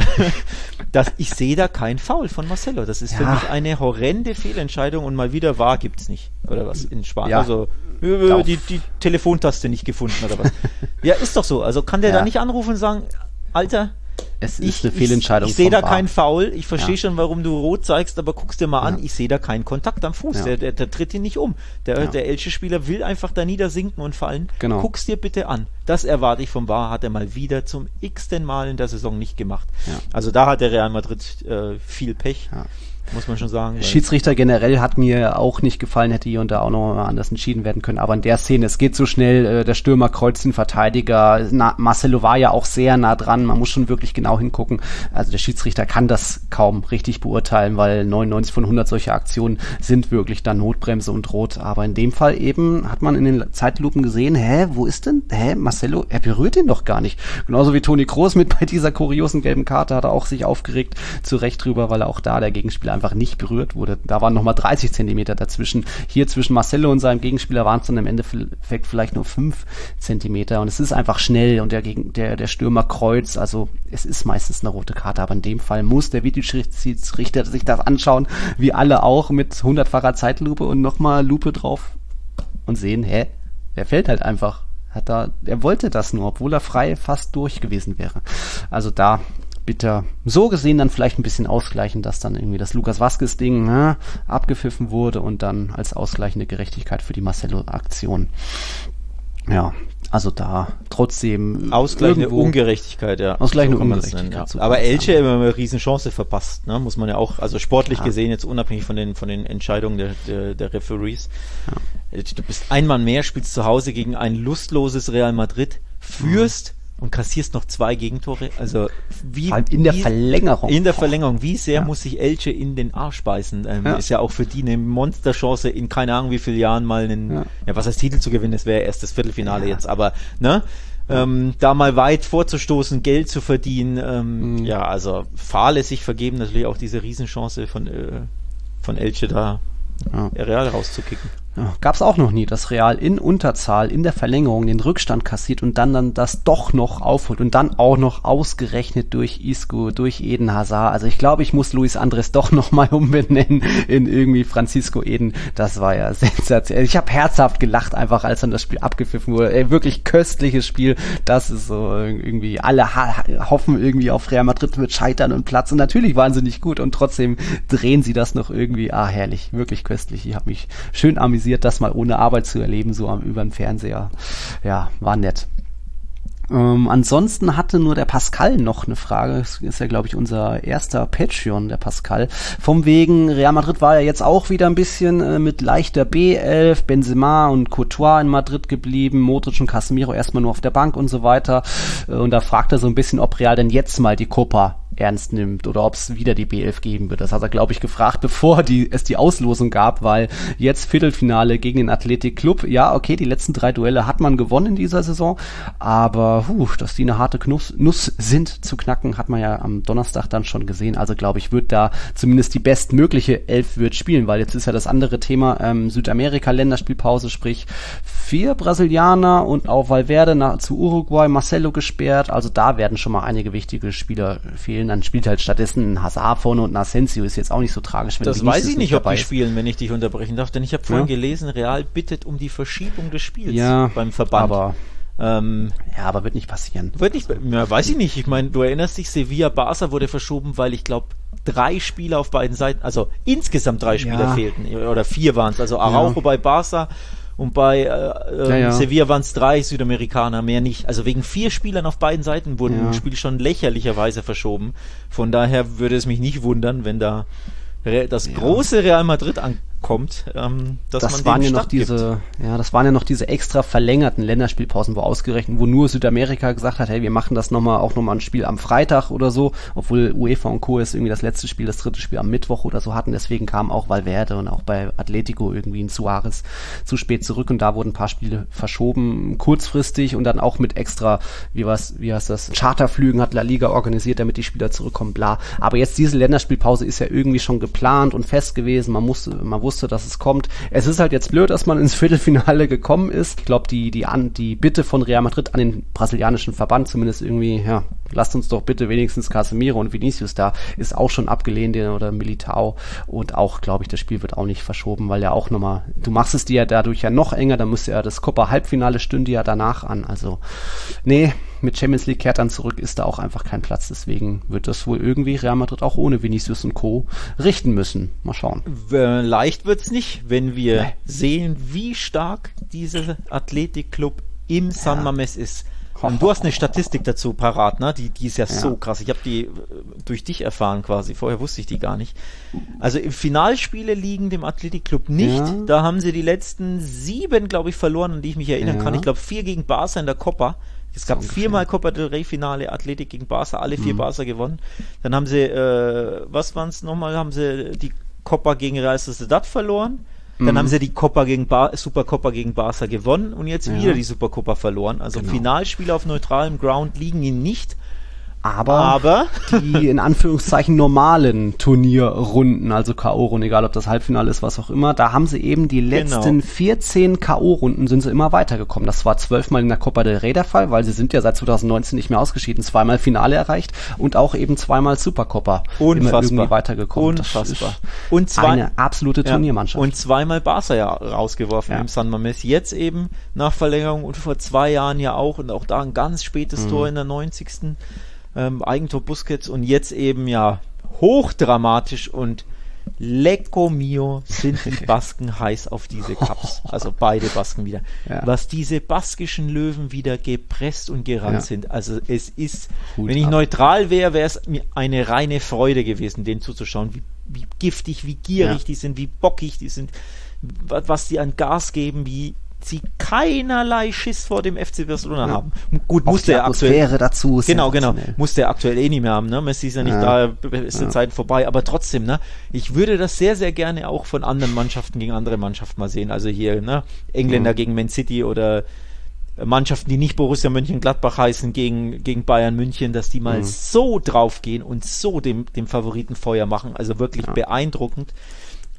Speaker 3: das, ich sehe da kein Foul von Marcelo. Das ist für
Speaker 2: Ja.
Speaker 3: mich eine horrende Fehlentscheidung und mal wieder wahr gibt's nicht. Oder was in Spanien?
Speaker 2: Ja.
Speaker 3: Also äh,
Speaker 2: Auf.
Speaker 3: die, die Telefontaste nicht gefunden oder was? Ja, ist doch so. Also kann der
Speaker 2: Ja.
Speaker 3: da nicht anrufen und sagen, Alter,
Speaker 2: Es
Speaker 3: ich,
Speaker 2: ist eine Fehlentscheidung.
Speaker 3: ich, ich sehe
Speaker 2: vom
Speaker 3: da
Speaker 2: V A R.
Speaker 3: keinen Foul. Ich verstehe
Speaker 2: Ja.
Speaker 3: schon, warum du rot zeigst, aber guck's dir mal an.
Speaker 2: Ja.
Speaker 3: Ich sehe da keinen Kontakt am Fuß.
Speaker 2: Ja.
Speaker 3: Der, der, der tritt ihn nicht um. Der,
Speaker 2: Ja.
Speaker 3: der Elche-Spieler will einfach da niedersinken und fallen.
Speaker 2: Genau.
Speaker 3: Guck's dir bitte an. Das erwarte ich vom V A R. Hat er mal wieder zum x-ten Mal in der Saison nicht gemacht.
Speaker 2: Ja.
Speaker 3: Also da hat der Real Madrid äh, viel Pech.
Speaker 2: Ja.
Speaker 3: Muss man schon sagen. weil-
Speaker 2: Schiedsrichter generell hat mir auch nicht gefallen, hätte hier und da auch noch mal anders entschieden werden können. Aber in der Szene, es geht so schnell, äh, der Stürmer kreuzt den Verteidiger. Na, Marcelo war ja auch sehr nah dran, man muss schon wirklich genau hingucken. Also der Schiedsrichter kann das kaum richtig beurteilen, weil neunundneunzig von hundert solcher Aktionen sind wirklich dann Notbremse und Rot. Aber in dem Fall eben hat man in den Zeitlupen gesehen, hä, wo ist denn, hä, Marcelo, er berührt ihn doch gar nicht. Genauso wie Toni Kroos mit bei dieser kuriosen gelben Karte hat er auch sich aufgeregt, zu Recht drüber, weil er auch da der Gegenspieler einfach nicht berührt wurde. Da waren nochmal dreißig Zentimeter dazwischen. Hier zwischen Marcelo und seinem Gegenspieler waren es dann im Endeffekt vielleicht nur fünf Zentimeter und es ist einfach schnell und der, Gegen der, der Stürmer kreuzt, also es ist meistens eine rote Karte, aber in dem Fall muss der Videoschiedsrichter sich das anschauen, wie alle auch mit hundertfacher Zeitlupe und nochmal Lupe drauf und sehen, hä, der fällt halt einfach. Hat da, er wollte das nur, obwohl er frei fast durch gewesen wäre. Also da bitter. So gesehen dann vielleicht ein bisschen ausgleichen, dass dann irgendwie das Lukas Vazquez-Ding ne, abgepfiffen wurde und dann als ausgleichende Gerechtigkeit für die Marcelo-Aktion. Ja, also da trotzdem
Speaker 3: Ausgleichende
Speaker 2: irgendwo-
Speaker 3: Ungerechtigkeit, ja.
Speaker 2: Ausgleichende
Speaker 3: So kann man das
Speaker 2: Ungerechtigkeit,
Speaker 3: nennen, ja.
Speaker 2: so kann
Speaker 3: Aber
Speaker 2: man
Speaker 3: Elche
Speaker 2: sagen.
Speaker 3: immer eine Riesenchance verpasst, ne? Muss man ja auch, also sportlich
Speaker 2: Ja.
Speaker 3: gesehen, jetzt unabhängig von den, von den Entscheidungen der, der, der Referees. Elche, du bist ein Mann mehr, spielst zu Hause gegen ein lustloses Real Madrid, führst und kassierst noch zwei Gegentore. Also wie
Speaker 2: Vor allem in der
Speaker 3: wie,
Speaker 2: Verlängerung.
Speaker 3: In der Verlängerung. Wie sehr
Speaker 2: Ja.
Speaker 3: muss sich Elche in den Arsch beißen? Ähm,
Speaker 2: Ja.
Speaker 3: Ist ja auch für die eine Monsterchance, in keine Ahnung wie vielen Jahren mal einen, ja,
Speaker 2: Ja.
Speaker 3: was heißt Titel zu gewinnen, das wäre erst das Viertelfinale
Speaker 2: Ja.
Speaker 3: jetzt, aber ne? Ähm, da mal weit vorzustoßen, Geld zu verdienen, ähm,
Speaker 2: Mhm.
Speaker 3: ja, also fahrlässig vergeben natürlich auch diese Riesenchance von, äh, von Elche da
Speaker 2: Ja.
Speaker 3: Real rauszukicken.
Speaker 2: Ja, gab's auch noch nie, dass Real in Unterzahl in der Verlängerung den Rückstand kassiert und dann dann das doch noch aufholt und dann auch noch ausgerechnet durch Isco, durch Eden Hazard. Also ich glaube, ich muss Luis Andres doch noch mal umbenennen in irgendwie Francisco Eden. Das war ja sensationell. Ich habe herzhaft gelacht einfach, als dann das Spiel abgepfiffen wurde. Ey, wirklich köstliches Spiel. Das ist so irgendwie, alle ha- hoffen irgendwie auf Real Madrid wird scheitern und Platz und natürlich waren sie nicht gut und trotzdem drehen sie das noch irgendwie. Ah, herrlich, wirklich köstlich. Ich habe mich schön amüsiert, das mal ohne Arbeit zu erleben, so am über den Fernseher. Ja, war nett. Ähm, ansonsten hatte nur der Pascal noch eine Frage. Das ist ja, glaube ich, unser erster Patreon, der Pascal. Vom wegen, Real Madrid war ja jetzt auch wieder ein bisschen äh, mit leichter B elf, Benzema und Courtois in Madrid geblieben, Modric und Casemiro erstmal nur auf der Bank und so weiter. Äh, und da fragt er so ein bisschen, ob Real denn jetzt mal die Copa ernst nimmt oder ob es wieder die B elf geben wird. Das hat er, glaube ich, gefragt, bevor die, es die Auslosung gab, weil jetzt Viertelfinale gegen den Athletic Club. Ja, okay, die letzten drei Duelle hat man gewonnen in dieser Saison, aber huh, dass die eine harte Nuss, Nuss sind zu knacken, hat man ja am Donnerstag dann schon gesehen. Also, glaube ich, wird da zumindest die bestmögliche Elf wird spielen, weil jetzt ist ja das andere Thema ähm, Südamerika-Länderspielpause, sprich vier Brasilianer und auch Valverde nach, zu Uruguay, Marcelo gesperrt. Also da werden schon mal einige wichtige Spieler fehlen. Dann spielt halt stattdessen ein Hazard vorne und ein Asensio, ist jetzt auch nicht so tragisch. Wenn
Speaker 3: das weiß ich nicht, ob die
Speaker 2: ist.
Speaker 3: spielen, wenn ich dich unterbrechen darf, denn ich habe vorhin ja. gelesen, Real bittet um die Verschiebung des Spiels
Speaker 2: ja,
Speaker 3: beim Verband.
Speaker 2: Aber,
Speaker 3: ähm,
Speaker 2: ja, aber wird nicht passieren.
Speaker 3: Wird nicht, ja, weiß ich nicht. Ich meine, du erinnerst dich, Sevilla-Barca wurde verschoben, weil ich glaube, drei Spieler auf beiden Seiten, also insgesamt drei Spieler
Speaker 2: ja.
Speaker 3: fehlten, oder vier waren es, also Araujo ja. bei Barca und bei äh, äh,
Speaker 2: ja, ja.
Speaker 3: Sevilla waren es drei Südamerikaner, mehr nicht. Also wegen vier Spielern auf beiden Seiten wurden
Speaker 2: ja.
Speaker 3: ein Spiel schon lächerlicherweise verschoben. Von daher würde es mich nicht wundern, wenn da das ja. große Real Madrid ankommt, ähm, dass
Speaker 2: das
Speaker 3: man
Speaker 2: waren
Speaker 3: den
Speaker 2: ja noch
Speaker 3: Start
Speaker 2: diese,
Speaker 3: gibt.
Speaker 2: ja, das waren ja noch diese extra verlängerten Länderspielpausen, wo ausgerechnet, wo nur Südamerika gesagt hat, hey, wir machen das nochmal, auch nochmal ein Spiel am Freitag oder so, obwohl UEFA und Co. ist irgendwie das letzte Spiel, das dritte Spiel am Mittwoch oder so hatten, deswegen kam auch Valverde und auch bei Atletico irgendwie ein Suarez zu spät zurück und da wurden ein paar Spiele verschoben, kurzfristig und dann auch mit extra, wie was, wie heißt das, Charterflügen hat La Liga organisiert, damit die Spieler zurückkommen, bla. Aber jetzt diese Länderspielpause ist ja irgendwie schon geplant und fest gewesen, man musste, man wusste, dass es kommt. Es ist halt jetzt blöd, dass man ins Viertelfinale gekommen ist. Ich glaube, die, die, an, die Bitte von Real Madrid an den brasilianischen Verband, zumindest irgendwie, ja, lasst uns doch bitte wenigstens Casemiro und Vinicius da, ist auch schon abgelehnt, oder Militao. Und auch, glaube ich, das Spiel wird auch nicht verschoben, weil ja auch nochmal, du machst es dir ja dadurch ja noch enger, dann müsste ja das Copa-Halbfinale stünde ja danach an. Also, nee, mit Champions League kehrt dann zurück, ist da auch einfach kein Platz. Deswegen wird das wohl irgendwie Real Madrid auch ohne Vinicius und Co. richten müssen. Mal schauen.
Speaker 3: Leicht wird's nicht, wenn wir
Speaker 2: nee.
Speaker 3: sehen, wie stark dieser Athletic-Club im San
Speaker 2: ja.
Speaker 3: Mamés ist. Und du hast eine Statistik dazu parat, ne? Die, die ist ja, ja so krass. Ich habe die durch dich erfahren quasi. Vorher wusste ich die gar nicht. Also im Finalspiele liegen dem Athletic Club nicht. Ja. Da haben sie die letzten sieben, glaube ich, verloren, an die ich mich erinnern ja. kann. Ich glaube vier gegen Barca in der Copa. Es gab so viermal Copa del Rey Finale, Athletic gegen Barca, alle vier mhm. Barca gewonnen. Dann haben sie, äh, was waren es nochmal, haben sie die Copa gegen Real Sociedad verloren. Dann mhm. haben sie die Copa gegen Bar- Supercopa gegen Barca gewonnen und jetzt ja. wieder die Supercopa verloren. Also genau. Finalspiele auf neutralem Ground liegen ihnen nicht.
Speaker 2: Aber,
Speaker 3: Aber
Speaker 2: die in Anführungszeichen normalen Turnierrunden, also K O-Runden, egal ob das Halbfinale ist, was auch immer, da haben sie eben die letzten genau. vierzehn K O-Runden sind sie immer weitergekommen. Das war zwölfmal in der Copa del Rey der Fall, weil sie sind ja seit zwanzig neunzehn nicht mehr ausgeschieden, zweimal Finale erreicht und auch eben zweimal Supercopa.
Speaker 3: Unfassbar.
Speaker 2: Immer irgendwie weitergekommen.
Speaker 3: Unfassbar.
Speaker 2: Das ist
Speaker 3: und zwei,
Speaker 2: eine absolute
Speaker 3: ja,
Speaker 2: Turniermannschaft.
Speaker 3: Und zweimal Barca ja rausgeworfen ja. im San Mamés. Jetzt eben nach Verlängerung und vor zwei Jahren ja auch und auch da ein ganz spätes mhm. Tor in der neunzigsten Ähm, Eigentor Busquets und jetzt eben ja hochdramatisch und lecco mio sind die Basken heiß auf diese Cups. Also beide Basken wieder. Ja. Was diese baskischen Löwen wieder gepresst und gerannt ja. sind. Also es ist, Hut wenn ich ab. neutral wäre, wäre es mir eine reine Freude gewesen, denen zuzuschauen, wie, wie giftig, wie gierig ja. die sind, wie bockig die sind, was die an Gas geben, wie sie keinerlei Schiss vor dem F C Barcelona ja. haben. Gut,
Speaker 2: auch
Speaker 3: musste er aktuell
Speaker 2: dazu
Speaker 3: genau, genau, musste er aktuell eh nicht mehr haben, ne? Messi ist ja nicht ja. da, ist die ja. Zeit vorbei, aber trotzdem, ne? Ich würde das sehr, sehr gerne auch von anderen Mannschaften gegen andere Mannschaften mal sehen, also hier, ne? Engländer ja. gegen Man City oder Mannschaften, die nicht Borussia Mönchengladbach heißen, gegen, gegen Bayern München, dass die mal mhm. so draufgehen und so dem, dem Favoriten Feuer machen, also wirklich ja. beeindruckend.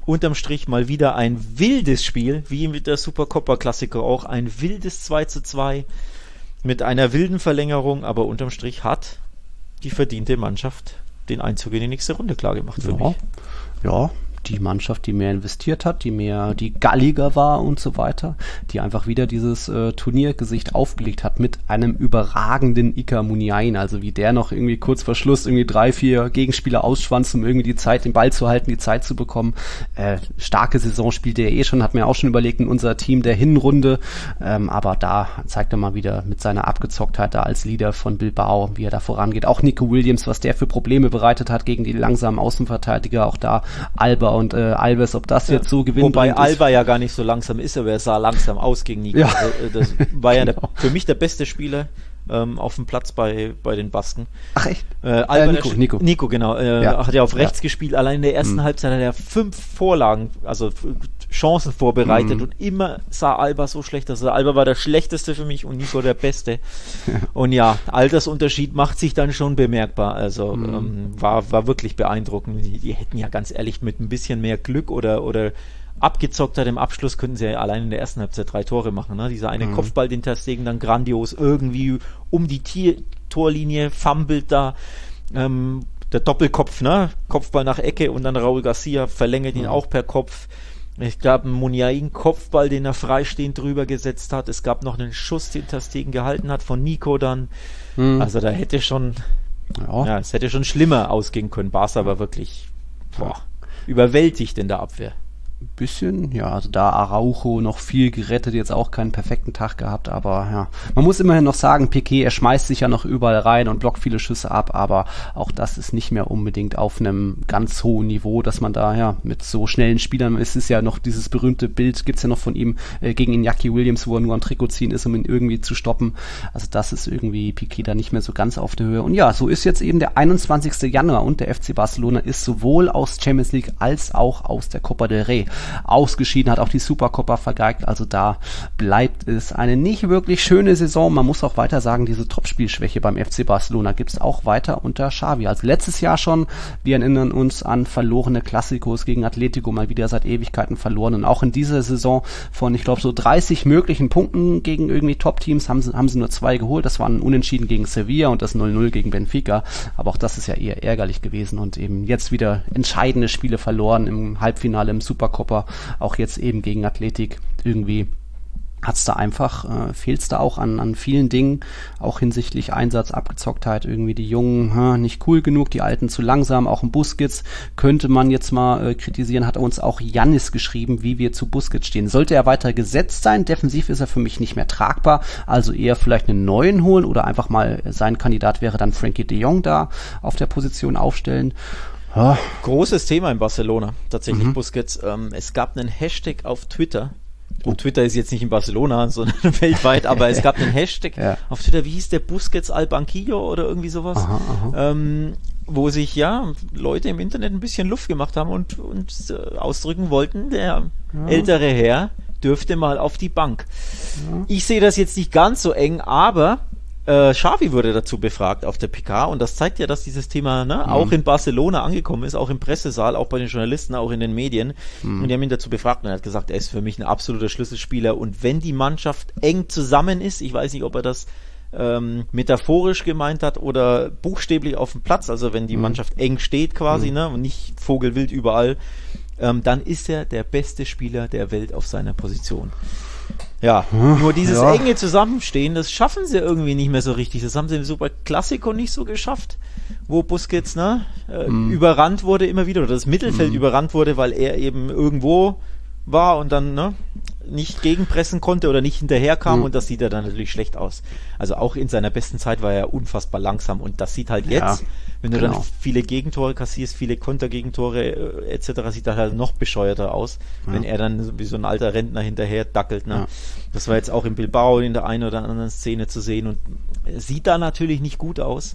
Speaker 3: unterm Strich mal wieder ein wildes Spiel, wie mit der Supercopa-Klassiker auch, ein wildes zwei zu zwei mit einer wilden Verlängerung, aber unterm Strich hat die verdiente Mannschaft den Einzug in die nächste Runde klar gemacht für
Speaker 2: ja.
Speaker 3: mich.
Speaker 2: Ja, die Mannschaft, die mehr investiert hat, die mehr, die galliger war und so weiter, die einfach wieder dieses äh, Turniergesicht aufgelegt hat mit einem überragenden Iker Muniain, also wie der noch irgendwie kurz vor Schluss irgendwie drei, vier Gegenspieler ausschwanzt, um irgendwie die Zeit, den Ball zu halten, die Zeit zu bekommen. Äh, starke Saison spielte er eh schon, hat mir auch schon überlegt in unser Team der Hinrunde, ähm, aber da zeigt er mal wieder mit seiner Abgezocktheit da als Leader von Bilbao, wie er da vorangeht. Auch Nico Williams, was der für Probleme bereitet hat gegen die langsamen Außenverteidiger, auch da Alba und äh, Alves, ob das ja. jetzt so gewinnt.
Speaker 3: Wobei Alba ja gar nicht so langsam ist, aber er sah langsam aus gegen Nico. Ja. Also, das war ja genau. der, für mich der beste Spieler ähm, auf dem Platz bei, bei den Basken.
Speaker 2: Ach echt?
Speaker 3: Äh, Alba,
Speaker 2: äh, Nico, Nico.
Speaker 3: Nico, genau. Äh,
Speaker 2: ja.
Speaker 3: Hat ja auf rechts
Speaker 2: ja.
Speaker 3: gespielt. Allein in der ersten mhm. Halbzeit hat er fünf Vorlagen, also Chancen vorbereitet mhm. und immer sah Alba so schlecht aus. Also Alba war der schlechteste für mich und Nico der beste. Ja. Und ja, Altersunterschied macht sich dann schon bemerkbar. Also mhm. ähm, war, war wirklich beeindruckend. Die, die hätten ja ganz ehrlich mit ein bisschen mehr Glück oder, oder abgezockt hat im Abschluss, könnten sie ja allein in der ersten Halbzeit drei Tore machen. Ne? Dieser eine mhm. Kopfball, den Ter Stegen dann grandios irgendwie um die Tier- Torlinie fummelt da. Ähm, der Doppelkopf, ne? Kopfball nach Ecke und dann Raúl García verlängert ihn mhm. auch per Kopf. Es gab einen Muniain-Kopfball, den er freistehend drüber gesetzt hat. Es gab noch einen Schuss, den Ter Stegen gehalten hat von Nico dann. Mhm. Also da hätte schon, ja. ja, es hätte schon schlimmer ausgehen können. Barca war wirklich boah, überwältigt in der Abwehr.
Speaker 2: Bisschen, ja, also da Araujo noch viel gerettet, jetzt auch keinen perfekten Tag gehabt, aber ja, man muss immerhin noch sagen, Piqué, er schmeißt sich ja noch überall rein und blockt viele Schüsse ab, aber auch das ist nicht mehr unbedingt auf einem ganz hohen Niveau, dass man da ja mit so schnellen Spielern, es ist ja noch dieses berühmte Bild, gibt's ja noch von ihm äh, gegen Iñaki Williams, wo er nur am Trikot ziehen ist, um ihn irgendwie zu stoppen, also das ist irgendwie Piqué da nicht mehr so ganz auf der Höhe und ja, so ist jetzt eben der einundzwanzigsten Januar und der F C Barcelona ist sowohl aus Champions League als auch aus der Copa del Rey ausgeschieden, hat auch die Supercopa vergeigt, also da bleibt es eine nicht wirklich schöne Saison. Man muss auch weiter sagen, diese Topspielschwäche beim F C Barcelona gibt es auch weiter unter Xavi. Also letztes Jahr schon, wir erinnern uns an verlorene Klassikos gegen Atletico, mal wieder seit Ewigkeiten verloren und auch in dieser Saison von, ich glaube, so dreißig möglichen Punkten gegen irgendwie Top-Teams haben sie, haben sie nur zwei geholt. Das waren Unentschieden gegen Sevilla und das null null gegen Benfica, aber auch das ist ja eher ärgerlich gewesen und eben jetzt wieder entscheidende Spiele verloren im Halbfinale im Supercopa, auch jetzt eben gegen Athletik. Irgendwie hat's da einfach, äh, fehlt's da auch an, an vielen Dingen, auch hinsichtlich Einsatz, Abgezocktheit, irgendwie die Jungen hm, nicht cool genug, die Alten zu langsam, auch ein Busquets könnte man jetzt mal äh, kritisieren, hat uns auch Jannis geschrieben, wie wir zu Busquets stehen. Sollte er weiter gesetzt sein, defensiv ist er für mich nicht mehr tragbar, also eher vielleicht einen neuen holen oder einfach mal, sein Kandidat wäre dann Frenkie de Jong da auf der Position aufstellen.
Speaker 3: Oh. Großes Thema in Barcelona, tatsächlich mhm. Busquets. Ähm, es gab einen Hashtag auf Twitter. Und oh. Twitter ist jetzt nicht in Barcelona, sondern weltweit, aber es gab einen Hashtag ja. auf Twitter, wie hieß der, Busquets al Banquillo oder irgendwie sowas, aha, aha. Ähm, wo sich ja Leute im Internet ein bisschen Luft gemacht haben und, und äh, ausdrücken wollten, der ja. ältere Herr dürfte mal auf die Bank. Ja. Ich sehe das jetzt nicht ganz so eng, aber Äh, Xavi wurde dazu befragt auf der P K und das zeigt ja, dass dieses Thema ne, mhm. auch in Barcelona angekommen ist, auch im Pressesaal, auch bei den Journalisten, auch in den Medien. Mhm. Und die haben ihn dazu befragt und er hat gesagt, er ist für mich ein absoluter Schlüsselspieler und wenn die Mannschaft eng zusammen ist, ich weiß nicht, ob er das ähm, metaphorisch gemeint hat oder buchstäblich auf dem Platz, also wenn die mhm. Mannschaft eng steht quasi, mhm. ne, und nicht vogelwild überall, ähm, dann ist er der beste Spieler der Welt auf seiner Position. Ja, hm, nur dieses ja. enge Zusammenstehen, das schaffen sie irgendwie nicht mehr so richtig. Das haben sie im Super Classico nicht so geschafft, wo Busquets ne, äh, hm. überrannt wurde immer wieder, oder das Mittelfeld hm. überrannt wurde, weil er eben irgendwo war und dann ne, nicht gegenpressen konnte oder nicht hinterherkam hm. und das sieht er dann natürlich schlecht aus. Also auch in seiner besten Zeit war er unfassbar langsam und das sieht halt jetzt, ja, wenn du genau. dann viele Gegentore kassierst, viele Kontergegentore äh, et cetera, sieht er halt noch bescheuerter aus, ja. wenn er dann wie so ein alter Rentner hinterher dackelt. Ne? Ja. Das war jetzt auch in Bilbao in der einen oder anderen Szene zu sehen und er sieht da natürlich nicht gut aus.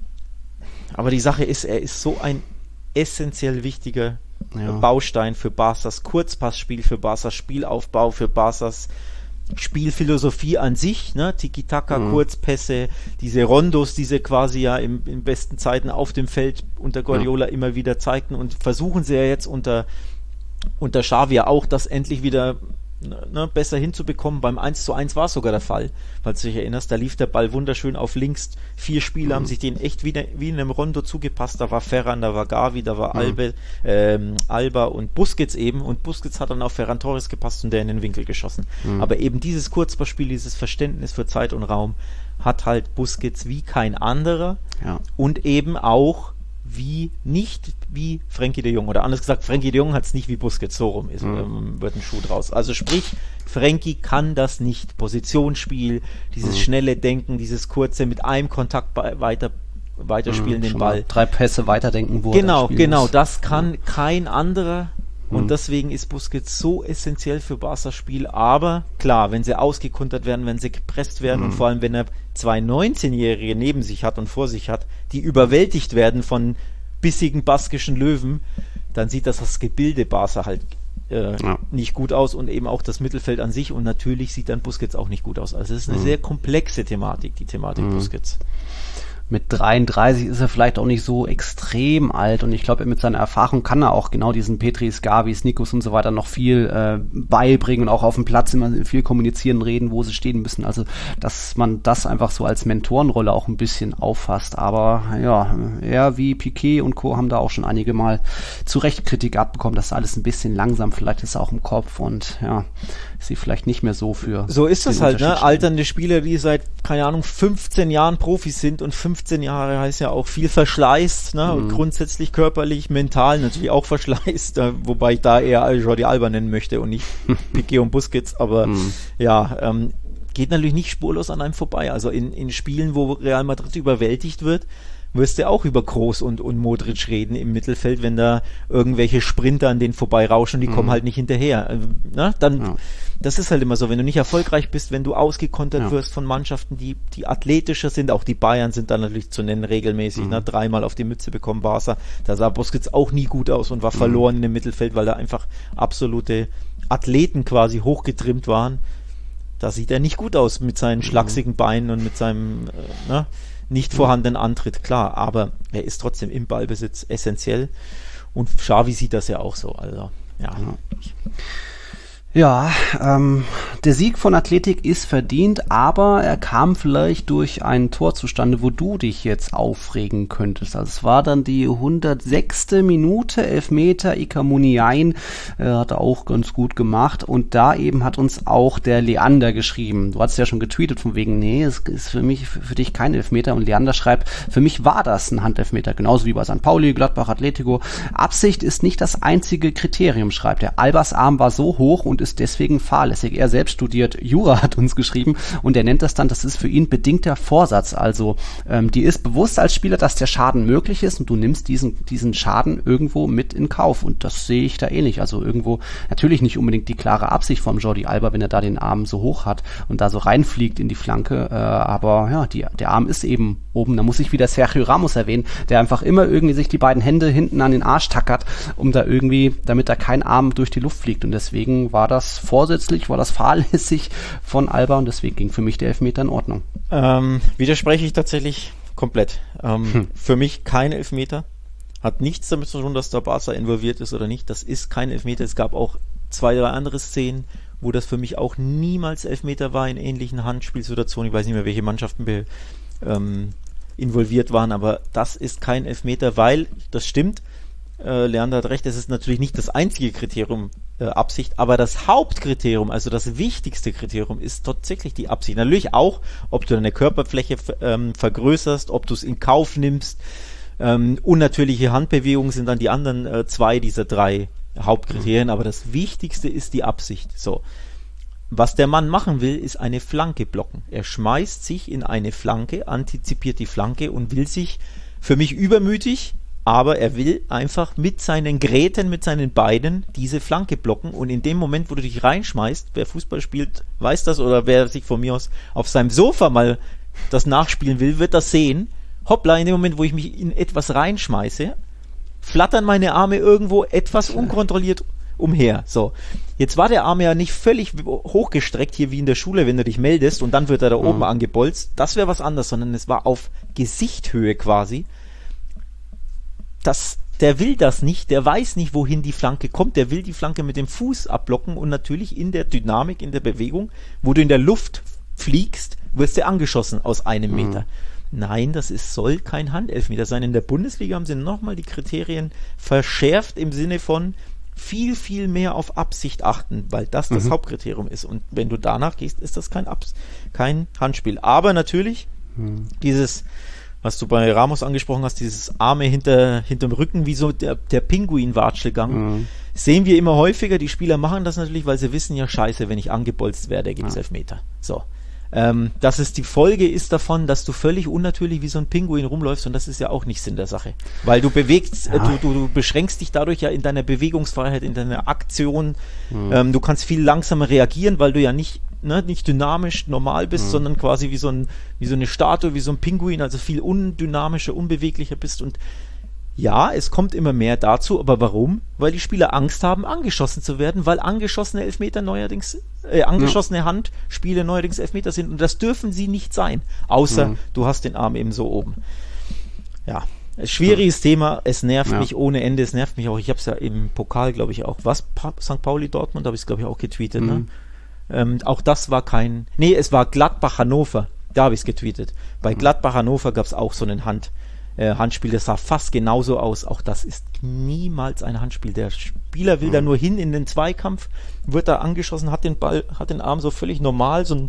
Speaker 3: Aber die Sache ist, er ist so ein essentiell wichtiger ja. Baustein für Barças Kurzpassspiel, für Barças Spielaufbau, für Barças Spielphilosophie an sich, ne? Tiki-Taka, mhm. Kurzpässe, diese Rondos, die sie quasi ja im, in besten Zeiten auf dem Feld unter Guardiola ja. immer wieder zeigten und versuchen sie ja jetzt unter unter Xavi auch, das endlich wieder ne, besser hinzubekommen. Beim eins zu eins war es sogar der Fall, falls du dich erinnerst, da lief der Ball wunderschön auf links. Vier Spieler mhm. haben sich den echt wie, wie in einem Rondo zugepasst. Da war Ferran, da war Gavi, da war mhm. Albe, ähm, Alba und Busquets eben. Und Busquets hat dann auf Ferran Torres gepasst und der in den Winkel geschossen. Mhm. Aber eben dieses Kurzballspiel, dieses Verständnis für Zeit und Raum hat halt Busquets wie kein anderer. Ja. Und eben auch wie nicht wie Frenkie de Jong, oder anders gesagt, Frenkie de Jong hat es nicht wie Busquets, so rum ist, mhm. ähm, wird ein Schuh draus. Also sprich, Frenkie kann das nicht. Positionsspiel, dieses mhm. schnelle Denken, dieses kurze mit einem Kontakt bei, weiter weiterspielen mhm, den Ball.
Speaker 2: Drei Pässe weiterdenken, wo
Speaker 3: Genau,
Speaker 2: er
Speaker 3: genau,
Speaker 2: muss.
Speaker 3: Das kann ja. kein anderer. Und deswegen ist Busquets so essentiell für Barças Spiel. Aber klar, wenn sie ausgekontert werden, wenn sie gepresst werden mhm. und vor allem, wenn er zwei neunzehnjährige neben sich hat und vor sich hat, die überwältigt werden von bissigen baskischen Löwen, dann sieht das das Gebilde Barça halt äh, ja. nicht gut aus und eben auch das Mittelfeld an sich. Und natürlich sieht dann Busquets auch nicht gut aus. Also es ist eine mhm. sehr komplexe Thematik, die Thematik mhm. Busquets.
Speaker 2: Mit dreiunddreißig ist er vielleicht auch nicht so extrem alt und ich glaube, mit seiner Erfahrung kann er auch genau diesen Petris, Gavis, Nikos und so weiter noch viel äh, beibringen und auch auf dem Platz immer viel kommunizieren, reden, wo sie stehen müssen. Also, dass man das einfach so als Mentorenrolle auch ein bisschen auffasst. Aber ja, er wie Piqué und Co. haben da auch schon einige Mal zu Recht Kritik abbekommen, dass alles ein bisschen langsam, vielleicht ist er auch im Kopf und ja, ist sie vielleicht nicht mehr so für...
Speaker 3: So ist das halt, ne? Alternde Spieler, die seit, keine Ahnung, fünfzehn Jahren Profis sind und fünfzehn Jahre heißt ja auch viel Verschleiß, ne? Mhm. Und grundsätzlich körperlich, mental natürlich auch Verschleiß, äh, wobei ich da eher Jordi Alba nennen möchte und nicht Piqué und Busquets, aber mhm. ja, ähm, geht natürlich nicht spurlos an einem vorbei. Also in, in Spielen, wo Real Madrid überwältigt wird, wirst du auch über Kroos und, und Modric reden im Mittelfeld, wenn da irgendwelche Sprinter an denen vorbeirauschen und die mhm. kommen halt nicht hinterher. Äh, ne? Dann, ja. Das ist halt immer so, wenn du nicht erfolgreich bist, wenn du ausgekontert ja. wirst von Mannschaften, die, die athletischer sind, auch die Bayern sind da natürlich zu nennen regelmäßig, mhm. ne? Dreimal auf die Mütze bekommen Barca, da sah Busquets auch nie gut aus und war mhm. verloren in dem Mittelfeld, weil da einfach absolute Athleten quasi hochgetrimmt waren. Da sieht er nicht gut aus mit seinen schlachsigen Beinen und mit seinem äh, ne? nicht vorhandenen Antritt, klar, aber er ist trotzdem im Ballbesitz essentiell und Xavi sieht das ja auch so, also ja.
Speaker 2: Ja, ähm, der Sieg von Athletic ist verdient, aber er kam vielleicht durch ein Tor zustande, wo du dich jetzt aufregen könntest. Also es war dann die hundertsechste Minute, Elfmeter, Iker Muniain äh, hat er auch ganz gut gemacht und da eben hat uns auch der Leander geschrieben. Du hast ja schon getweetet von wegen, nee, es ist für mich, für, für dich kein Elfmeter und Leander schreibt, für mich war das ein Handelfmeter, genauso wie bei Sankt Pauli, Gladbach, Atletico. Absicht ist nicht das einzige Kriterium, schreibt er. Albers Arm war so hoch und ist deswegen fahrlässig. Er selbst studiert Jura, hat uns geschrieben und er nennt das dann, das ist für ihn bedingter Vorsatz. Also ähm, dir ist bewusst als Spieler, dass der Schaden möglich ist und du nimmst diesen diesen Schaden irgendwo mit in Kauf und das sehe ich da ähnlich. Also irgendwo natürlich nicht unbedingt die klare Absicht vom Jordi Alba, wenn er da den Arm so hoch hat und da so reinfliegt in die Flanke, äh, aber ja, die, der Arm ist eben oben. Da muss ich wieder Sergio Ramos erwähnen, der einfach immer irgendwie sich die beiden Hände hinten an den Arsch tackert, um da irgendwie, damit da kein Arm durch die Luft fliegt und deswegen war das vorsätzlich, war das fahrlässig von Alba und deswegen ging für mich der Elfmeter in Ordnung.
Speaker 3: Ähm, widerspreche ich tatsächlich komplett. Ähm, hm. Für mich kein Elfmeter. Hat nichts damit zu tun, dass der Barca involviert ist oder nicht. Das ist kein Elfmeter. Es gab auch zwei, drei andere Szenen, wo das für mich auch niemals Elfmeter war in ähnlichen Handspielsituationen. Ich weiß nicht mehr, welche Mannschaften be, ähm, involviert waren, aber das ist kein Elfmeter, weil, das stimmt, äh, Leander hat recht, es ist natürlich nicht das einzige Kriterium äh, Absicht, aber das Hauptkriterium, also das wichtigste Kriterium ist tatsächlich die Absicht. Natürlich auch, ob du deine Körperfläche ähm, vergrößerst, ob du es in Kauf nimmst, ähm, unnatürliche Handbewegungen sind dann die anderen äh, zwei dieser drei Hauptkriterien, aber das Wichtigste ist die Absicht. So. Was der Mann machen will, ist eine Flanke blocken. Er schmeißt sich in eine Flanke, antizipiert die Flanke und will sich, für mich übermütig, aber er will einfach mit seinen Gräten, mit seinen Beinen diese Flanke blocken und in dem Moment, wo du dich reinschmeißt, wer Fußball spielt, weiß das oder wer sich von mir aus auf seinem Sofa mal das nachspielen will, wird das sehen. Hoppla, in dem Moment, wo ich mich in etwas reinschmeiße, flattern meine Arme irgendwo etwas unkontrolliert umher. So, jetzt war der Arm ja nicht völlig hochgestreckt, hier wie in der Schule, wenn du dich meldest und dann wird er da oben mhm. angebolzt. Das wäre was anderes, sondern es war auf Gesichthöhe quasi. Das der will das nicht, der weiß nicht, wohin die Flanke kommt, der will die Flanke mit dem Fuß abblocken und natürlich in der Dynamik, in der Bewegung, wo du in der Luft fliegst, wirst du angeschossen aus einem mhm. Meter. Nein, das ist, soll kein Handelfmeter sein. In der Bundesliga haben sie nochmal die Kriterien verschärft im Sinne von viel, viel mehr auf Absicht achten, weil das das mhm. Hauptkriterium ist. Und wenn du danach gehst, ist das kein, Abs- kein Handspiel. Aber natürlich mhm. dieses, was du bei Ramos angesprochen hast, dieses Arme hinter hinterm Rücken, wie so der, der Pinguin-Watschelgang, mhm. sehen wir immer häufiger. Die Spieler machen das natürlich, weil sie wissen, ja scheiße, wenn ich angebolzt werde, gibt es ja. Elfmeter. So. Ähm, dass es die Folge ist davon, dass du völlig unnatürlich wie so ein Pinguin rumläufst und das ist ja auch nicht Sinn der Sache. Weil du bewegst, ja. äh, du, du, du beschränkst dich dadurch ja in deiner Bewegungsfreiheit, in deiner Aktion. Mhm. Ähm, du kannst viel langsamer reagieren, weil du ja nicht, ne, nicht dynamisch normal bist, mhm. sondern quasi wie so, ein, wie so eine Statue, wie so ein Pinguin, also viel undynamischer, unbeweglicher bist und ja, es kommt immer mehr dazu, aber warum? Weil die Spieler Angst haben, angeschossen zu werden, weil angeschossene Elfmeter neuerdings, äh, angeschossene ja. Handspiele neuerdings Elfmeter sind und das dürfen sie nicht sein, außer mhm. du hast den Arm eben so oben. Ja, ein schwieriges ja. Thema, es nervt ja. mich ohne Ende, es nervt mich auch, ich habe es ja im Pokal, glaube ich, auch, was, pa- Sankt Pauli Dortmund, habe ich es, glaube ich, auch getweetet, mhm. ne? Ähm, auch das war kein, nee, es war Gladbach-Hannover, da habe ich es getweetet. Bei mhm. Gladbach-Hannover gab es auch so einen Hand Äh, Handspiel, das sah fast genauso aus. Auch das ist niemals ein Handspiel. Der Spieler will mhm. da nur hin in den Zweikampf, wird da angeschossen, hat den Ball, hat den Arm so völlig normal, so ein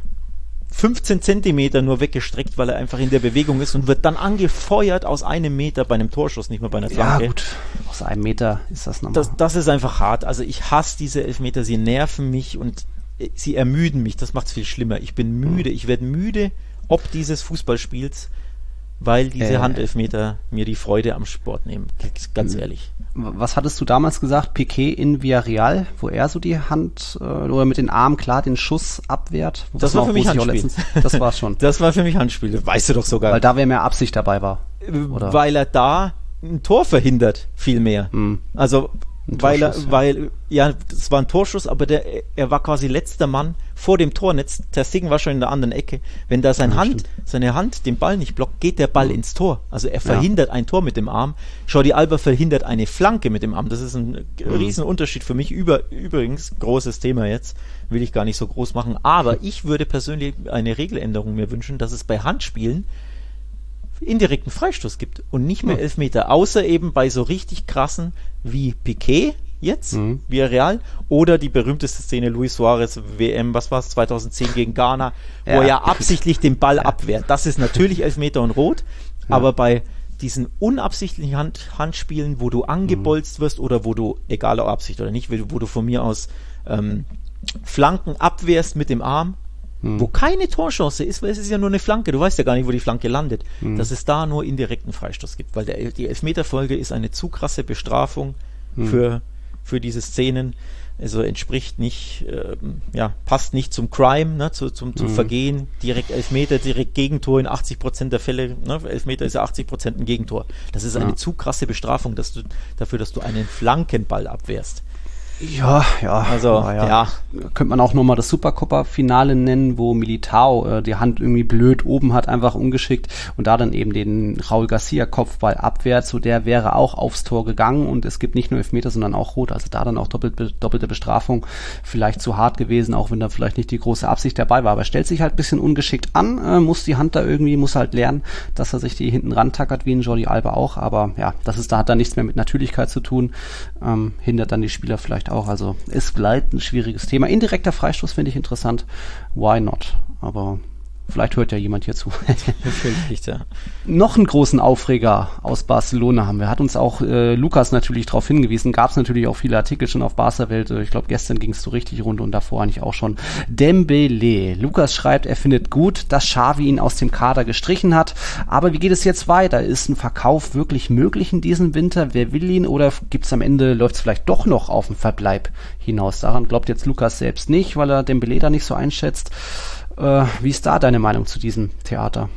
Speaker 3: fünfzehn Zentimeter nur weggestreckt, weil er einfach in der Bewegung ist und wird dann angefeuert aus einem Meter bei einem Torschuss, nicht mehr bei einer Flanke.
Speaker 2: Ja gut, aus einem Meter ist das normal.
Speaker 3: Das, das ist einfach hart. Also ich hasse diese Elfmeter, sie nerven mich und sie ermüden mich. Das macht es viel schlimmer. Ich bin müde, ich werde müde ob dieses Fußballspiels, weil diese äh, Handelfmeter mir die Freude am Sport nehmen, ganz ehrlich.
Speaker 2: Was hattest du damals gesagt? Piqué in Villarreal, wo er so die Hand äh, oder mit den Armen klar den Schuss abwehrt?
Speaker 3: Das war für mich Handspiel.
Speaker 2: Das war schon.
Speaker 3: Das war für mich Handspiel, das weißt du doch sogar.
Speaker 2: Weil da mehr mehr Absicht dabei war.
Speaker 3: Oder? Weil er da ein Tor verhindert, viel mehr. Hm. Also weil er, ja. weil, ja, das war ein Torschuss, aber der, er war quasi letzter Mann vor dem Tornetz. Ter Stegen war schon in der anderen Ecke. Wenn da sein ja, Hand, stimmt. seine Hand den Ball nicht blockt, geht der Ball ins Tor. Also er verhindert ja. ein Tor mit dem Arm. Jordi Alba verhindert eine Flanke mit dem Arm. Das ist ein mhm. Riesenunterschied für mich. Über, übrigens, großes Thema jetzt, will ich gar nicht so groß machen. Aber ich würde persönlich eine Regeländerung mir wünschen, dass es bei Handspielen indirekten Freistoß gibt und nicht mehr Elfmeter, außer eben bei so richtig krassen wie Piqué jetzt, mhm. Villarreal, oder die berühmteste Szene Luis Suarez W M, was war es, zweitausendzehn gegen Ghana, ja. wo er ja absichtlich den Ball ja. abwehrt. Das ist natürlich Elfmeter und Rot, ja. aber bei diesen unabsichtlichen Hand, Handspielen, wo du angebolzt mhm. wirst oder wo du, egal ob Absicht oder nicht, wo du von mir aus ähm, Flanken abwehrst mit dem Arm, Hm. wo keine Torchance ist, weil es ist ja nur eine Flanke, du weißt ja gar nicht, wo die Flanke landet, hm. dass es da nur indirekten Freistoß gibt, weil der, die Elfmeterfolge ist eine zu krasse Bestrafung hm. für, für diese Szenen, also entspricht nicht, äh, ja, passt nicht zum Crime, ne, zu, zum, zum hm. Vergehen, direkt Elfmeter, direkt Gegentor in achtzig Prozent der Fälle, ne, Elfmeter ist ja achtzig Prozent ein Gegentor, das ist eine ja. zu krasse Bestrafung, dass du, dafür, dass du einen Flankenball abwehrst.
Speaker 2: Ja, ja.
Speaker 3: Also, ja.
Speaker 2: ja. Könnte man auch nochmal das Supercopa-Finale nennen, wo Militao äh, die Hand irgendwie blöd oben hat, einfach ungeschickt und da dann eben den Raúl García-Kopfball abwehrt, so der wäre auch aufs Tor gegangen und es gibt nicht nur Elfmeter, sondern auch Rot, also da dann auch doppelt, doppelte Bestrafung, vielleicht zu hart gewesen, auch wenn da vielleicht nicht die große Absicht dabei war, aber er stellt sich halt ein bisschen ungeschickt an, äh, muss die Hand da irgendwie, muss halt lernen, dass er sich die hinten rantackert, wie ein Jordi Alba auch, aber ja, das ist, da hat dann nichts mehr mit Natürlichkeit zu tun, ähm, hindert dann die Spieler vielleicht auch, also es bleibt ein schwieriges Thema. Indirekter Freistoß finde ich interessant. Why not? Aber vielleicht hört ja jemand hier zu.
Speaker 3: nicht, ja.
Speaker 2: Noch einen großen Aufreger aus Barcelona haben wir. Hat uns auch äh, Lukas natürlich darauf hingewiesen. Gab es natürlich auch viele Artikel schon auf Barca-Welt. Ich glaube, gestern ging es so richtig rund und davor eigentlich auch schon. Dembélé. Lukas schreibt, er findet gut, dass Xavi ihn aus dem Kader gestrichen hat. Aber wie geht es jetzt weiter? Ist ein Verkauf wirklich möglich in diesem Winter? Wer will ihn? Oder gibt's am Ende, läuft es vielleicht doch noch auf den Verbleib hinaus? Daran glaubt jetzt Lukas selbst nicht, weil er Dembélé da nicht so einschätzt. Äh, wie ist da deine Meinung zu diesem Theater?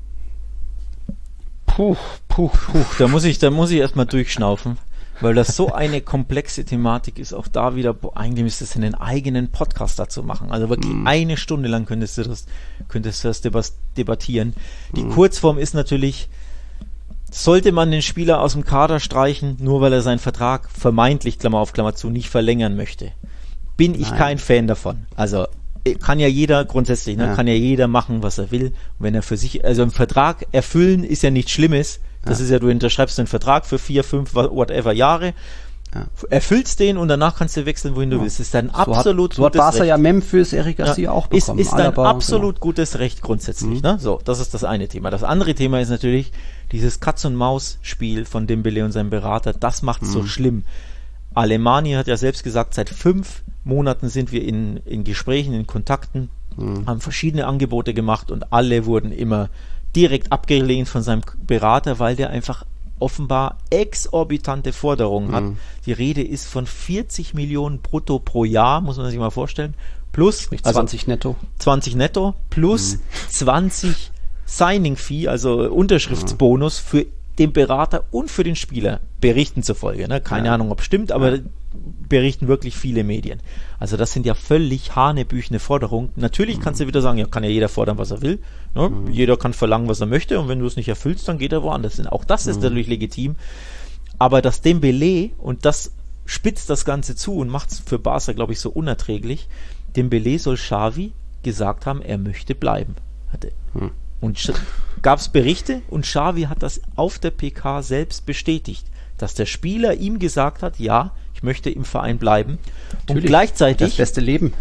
Speaker 3: Puh, puh, puh. Da muss ich, da muss ich erstmal durchschnaufen, weil das so eine komplexe Thematik ist. Auch da wieder, boah, eigentlich müsstest du einen eigenen Podcast dazu machen. Also wirklich mm. eine Stunde lang könntest du das, könntest du das debattieren. Die mm. Kurzform ist natürlich, sollte man den Spieler aus dem Kader streichen, nur weil er seinen Vertrag vermeintlich, Klammer auf Klammer zu, nicht verlängern möchte? Bin ich Nein. kein Fan davon. Also kann ja jeder grundsätzlich, ne, ja. kann ja jeder machen, was er will. Und wenn er für sich, also einen Vertrag erfüllen ist ja nichts Schlimmes. Das ja. ist ja, du unterschreibst einen Vertrag für vier, fünf, whatever Jahre. Ja. Erfüllst den und danach kannst du wechseln, wohin du ja. willst. Das ist ein so absolut
Speaker 2: hat, so gutes hat Barca Recht. Ja Memphis, Eric Garcia ja. auch bekommen.
Speaker 3: Ist, ist ein absolut genau. gutes Recht grundsätzlich. Mhm. Ne? So, das ist das eine Thema. Das andere Thema ist natürlich dieses Katz-und-Maus-Spiel von Dembélé und seinem Berater. Das macht es mhm. so schlimm. Alemani hat ja selbst gesagt, seit fünf Monaten sind wir in, in Gesprächen, in Kontakten, mhm. haben verschiedene Angebote gemacht und alle wurden immer direkt abgelehnt von seinem Berater, weil der einfach offenbar exorbitante Forderungen hat. Mhm. Die Rede ist von vierzig Millionen brutto pro Jahr, muss man sich mal vorstellen, plus
Speaker 2: also zwanzig netto.
Speaker 3: zwanzig netto, plus mhm. zwanzig Signing-Fee, also Unterschriftsbonus mhm. für den Berater und für den Spieler, Berichten zufolge. Ne? Keine ja. Ahnung, ob es stimmt, aber ja. berichten wirklich viele Medien. Also das sind ja völlig hanebüchene Forderungen. Natürlich mhm. kannst du wieder sagen, ja, kann ja jeder fordern, was er will. Ne? Mhm. Jeder kann verlangen, was er möchte und wenn du es nicht erfüllst, dann geht er woanders hin. Auch das ist mhm. natürlich legitim. Aber das Dembélé, und das spitzt das Ganze zu und macht es für Barca, glaube ich, so unerträglich, Dembélé soll Xavi gesagt haben, er möchte bleiben. Hatte. Mhm. Und gab es Berichte und Xavi hat das auf der P K selbst bestätigt, dass der Spieler ihm gesagt hat, ja, ich möchte im Verein bleiben.
Speaker 2: Natürlich,
Speaker 3: und gleichzeitig
Speaker 2: das beste Leben.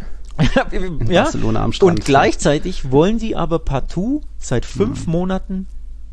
Speaker 3: In ja, Barcelona am Strand. Und gleichzeitig wollen sie aber partout seit fünf mhm. Monaten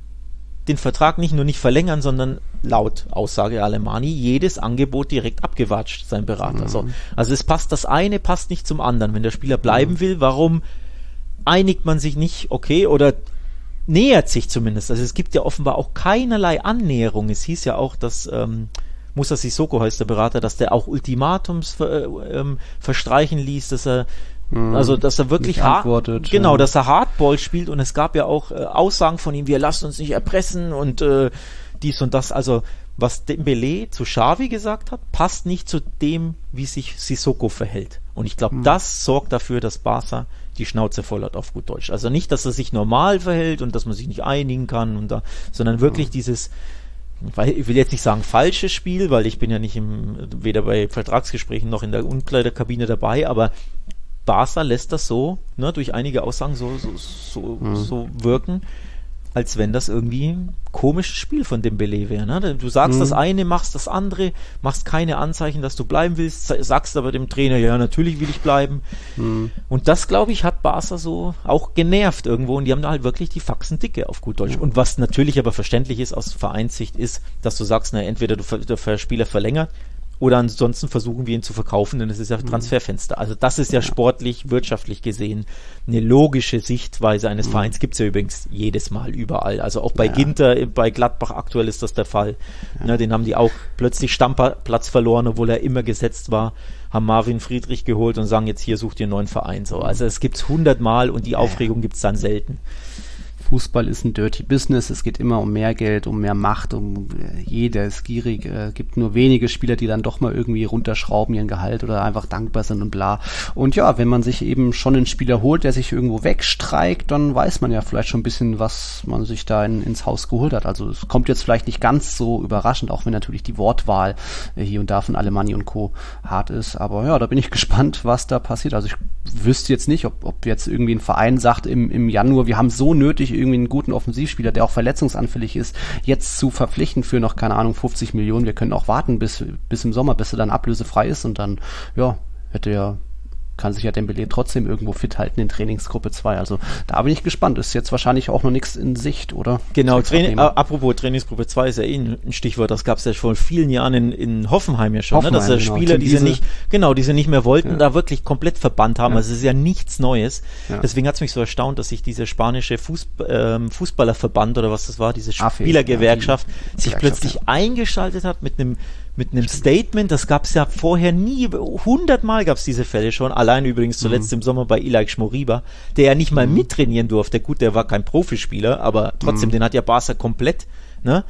Speaker 3: den Vertrag nicht nur nicht verlängern, sondern laut Aussage Alemani jedes Angebot direkt abgewatscht, sein Berater. Mhm. So. Also es passt, das eine passt nicht zum anderen. Wenn der Spieler bleiben mhm. will, warum einigt man sich nicht, okay, oder nähert sich zumindest. Also es gibt ja offenbar auch keinerlei Annäherung. Es hieß ja auch, dass ähm, Moussa Sissoko heißt der Berater, dass der auch Ultimatums ver, ähm, verstreichen ließ, dass er hm, also dass er wirklich hart, genau, ja. dass er Hardball spielt und es gab ja auch äh, Aussagen von ihm, wir lassen uns nicht erpressen und äh, dies und das. Also was Dembélé zu Xavi gesagt hat, passt nicht zu dem, wie sich Sissoko verhält. Und ich glaube, hm. das sorgt dafür, dass Barca die Schnauze voll hat, auf gut Deutsch. Also nicht, dass er sich normal verhält und dass man sich nicht einigen kann, und da, sondern wirklich hm. dieses, weil ich will jetzt nicht sagen falsches Spiel, weil ich bin ja nicht im, weder bei Vertragsgesprächen noch in der Umkleidekabine dabei, aber Barca lässt das so, ne, durch einige Aussagen so, so, so, hm. so wirken, als wenn das irgendwie ein komisches Spiel von Dembélé wäre. Ne? Du sagst mhm. das eine, machst das andere, machst keine Anzeichen, dass du bleiben willst, sagst aber dem Trainer, ja, natürlich will ich bleiben. Mhm. Und das, glaube ich, hat Barca so auch genervt irgendwo und die haben da halt wirklich die Faxen dicke, auf gut Deutsch. Mhm. Und was natürlich aber verständlich ist aus Vereinssicht ist, dass du sagst, na, entweder du, der Spieler verlängert, oder ansonsten versuchen wir ihn zu verkaufen, denn es ist ja Transferfenster. Also das ist ja, ja sportlich, wirtschaftlich gesehen eine logische Sichtweise eines mhm. Vereins. Gibt es ja übrigens jedes Mal überall. Also auch bei ja. Ginter, bei Gladbach aktuell ist das der Fall. Ja. Ja, den haben die auch plötzlich Stammplatz verloren, obwohl er immer gesetzt war, haben Marvin Friedrich geholt und sagen, jetzt hier sucht ihr einen neuen Verein. So. Also es gibt es hundertmal und die Aufregung gibt es dann selten.
Speaker 2: Fußball ist ein dirty Business, es geht immer um mehr Geld, um mehr Macht, um jeder ist gierig, es äh, gibt nur wenige Spieler, die dann doch mal irgendwie runterschrauben ihren Gehalt oder einfach dankbar sind und bla. Und ja, wenn man sich eben schon einen Spieler holt, der sich irgendwo wegstreikt, dann weiß man ja vielleicht schon ein bisschen, was man sich da in, ins Haus geholt hat. Also es kommt jetzt vielleicht nicht ganz so überraschend, auch wenn natürlich die Wortwahl äh, hier und da von Alemani und Co. hart ist. Aber ja, da bin ich gespannt, was da passiert. Also ich wüsste jetzt nicht, ob, ob jetzt irgendwie ein Verein sagt im, im Januar, wir haben so nötig, irgendwie einen guten Offensivspieler, der auch verletzungsanfällig ist, jetzt zu verpflichten für noch, keine Ahnung, fünfzig Millionen. Wir können auch warten bis, bis im Sommer, bis er dann ablösefrei ist und dann, ja, hätte ja kann sich ja Dembélé trotzdem irgendwo fit halten in Trainingsgruppe zwei. Also da bin ich gespannt. Ist jetzt wahrscheinlich auch noch nichts in Sicht, oder?
Speaker 3: Genau, Training, äh, apropos Trainingsgruppe zwei ist ja eh ein Stichwort. Das gab es ja vor vielen Jahren in, in Hoffenheim ja schon, Hoffenheim, ne? Dass ja Spieler, genau, die sie nicht, genau, die sie nicht mehr wollten, ja. da wirklich komplett verbannt haben. Ja. Also es ist ja nichts Neues. Ja. Deswegen hat es mich so erstaunt, dass sich dieser spanische Fußb- ähm, Fußballerverband oder was das war, diese Spielergewerkschaft, ja, sich plötzlich ja. eingeschaltet hat mit einem mit einem Statement, das gab es ja vorher nie, hundertmal gab es diese Fälle schon, allein übrigens zuletzt mhm. im Sommer bei Ilaix Moriba, der ja nicht mal mittrainieren durfte. Gut, der war kein Profispieler, aber trotzdem, mhm. den hat ja Barca komplett, ne?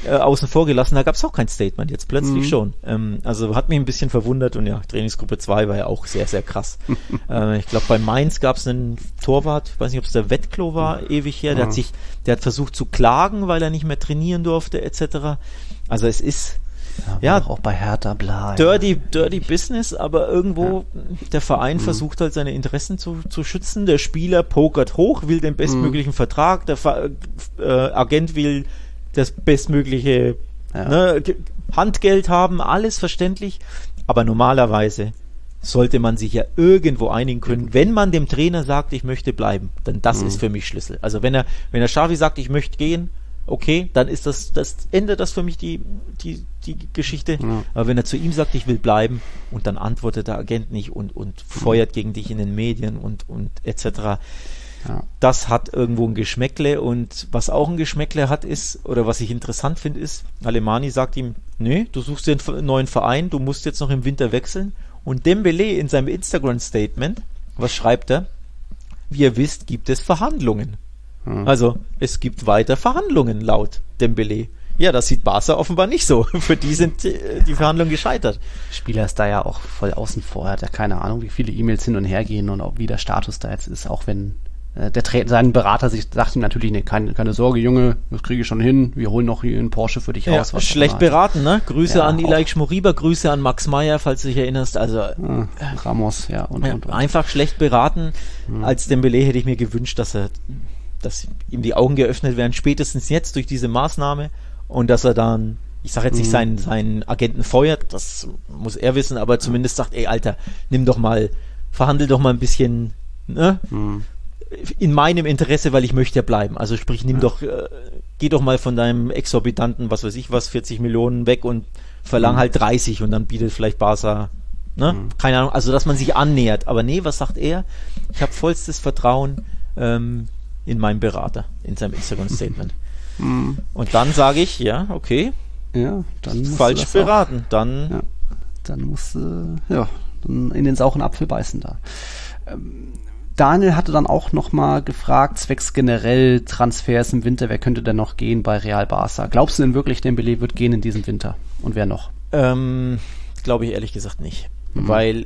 Speaker 3: äh, außen vor gelassen, da gab es auch kein Statement, jetzt plötzlich
Speaker 2: Mhm.
Speaker 3: schon. Ähm, also hat mich ein bisschen verwundert und ja, Trainingsgruppe zwei war ja auch sehr, sehr krass. äh, ich glaube, bei Mainz gab es einen Torwart, ich weiß nicht, ob es der Wettklo war, ewig her, der
Speaker 2: Mhm.
Speaker 3: hat sich, der hat versucht zu klagen, weil er nicht mehr trainieren durfte, et cetera. Also es ist
Speaker 2: Ja,
Speaker 3: Ja,
Speaker 2: auch bei Hertha, bla.
Speaker 3: dirty, dirty Business, aber irgendwo der Verein versucht halt seine Interessen zu, zu schützen. Der Spieler pokert hoch, will den bestmöglichen Vertrag, der Ver äh, Agent will das bestmögliche
Speaker 2: Ja.
Speaker 3: ne, Ge- Handgeld haben, alles verständlich. Aber normalerweise sollte man sich ja irgendwo einigen können, wenn man dem Trainer sagt, ich möchte bleiben, dann das ist für mich Schlüssel. Also wenn er, wenn der Xavi sagt, ich möchte gehen, okay, dann ist das, das ändert das für mich die, die, die Geschichte.
Speaker 2: Ja.
Speaker 3: Aber wenn er zu ihm sagt, ich will bleiben und dann antwortet der Agent nicht und, und feuert gegen dich in den Medien und, und et cetera.
Speaker 2: Ja.
Speaker 3: Das hat irgendwo ein Geschmäckle und was auch ein Geschmäckle hat ist, oder was ich interessant finde ist, Alemani sagt ihm, nee, du suchst dir einen neuen Verein, du musst jetzt noch im Winter wechseln und Dembele in seinem Instagram-Statement, was schreibt er? Wie ihr wisst, gibt es Verhandlungen.
Speaker 2: Mhm.
Speaker 3: Also, es gibt weiter Verhandlungen laut Dembele. Ja, das sieht Barca offenbar nicht so. Für die sind äh, die Verhandlungen gescheitert.
Speaker 2: Spieler ist da ja auch voll außen vor, hat ja keine Ahnung, wie viele E-Mails hin und her gehen und auch wie der Status da jetzt ist, auch wenn äh, der Tra- sein Berater sich sagt ihm natürlich, nee, keine, keine Sorge, Junge, das kriege ich schon hin, wir holen noch hier einen Porsche für dich
Speaker 3: Ja,
Speaker 2: raus. was
Speaker 3: schlecht
Speaker 2: auch immer.
Speaker 3: beraten, ne? Grüße
Speaker 2: Ja,
Speaker 3: an
Speaker 2: auch.
Speaker 3: Ilaik Schmoriba, Grüße an Max Meyer, falls du dich erinnerst. Also
Speaker 2: Ah, Ramos, ja, und,
Speaker 3: ja,
Speaker 2: und, und.
Speaker 3: einfach schlecht beraten. Als Dembele hätte ich mir gewünscht, dass er, dass ihm die Augen geöffnet werden, spätestens jetzt durch diese Maßnahme und dass er dann, ich sage jetzt nicht seinen, seinen Agenten feuert, das muss er wissen, aber zumindest sagt, ey Alter, nimm doch mal, verhandel doch mal ein bisschen, ne?
Speaker 2: Hm.
Speaker 3: In meinem Interesse, weil ich möchte ja bleiben. Also sprich, nimm doch, äh, geh doch mal von deinem exorbitanten, was weiß ich was, vierzig Millionen weg und verlang halt dreißig und dann bietet vielleicht Barca, ne? Keine Ahnung, also dass man sich annähert. Aber nee, was sagt er? Ich habe vollstes Vertrauen ähm, in meinen Berater, in seinem Instagram-Statement.
Speaker 2: Hm.
Speaker 3: Und dann sage ich, ja, okay,
Speaker 2: Ja, dann musst
Speaker 3: falsch
Speaker 2: du das auch-
Speaker 3: beraten. Dann
Speaker 2: Ja, dann musst du, ja, dann in den sauren Apfel beißen da. Ähm, Daniel hatte dann auch nochmal gefragt, zwecks generell Transfers im Winter, wer könnte denn noch gehen bei Real Barca? Glaubst du denn wirklich, Dembele wird gehen in diesem Winter? Und wer noch?
Speaker 3: Ähm, glaube ich ehrlich gesagt nicht.
Speaker 2: Mhm.
Speaker 3: Weil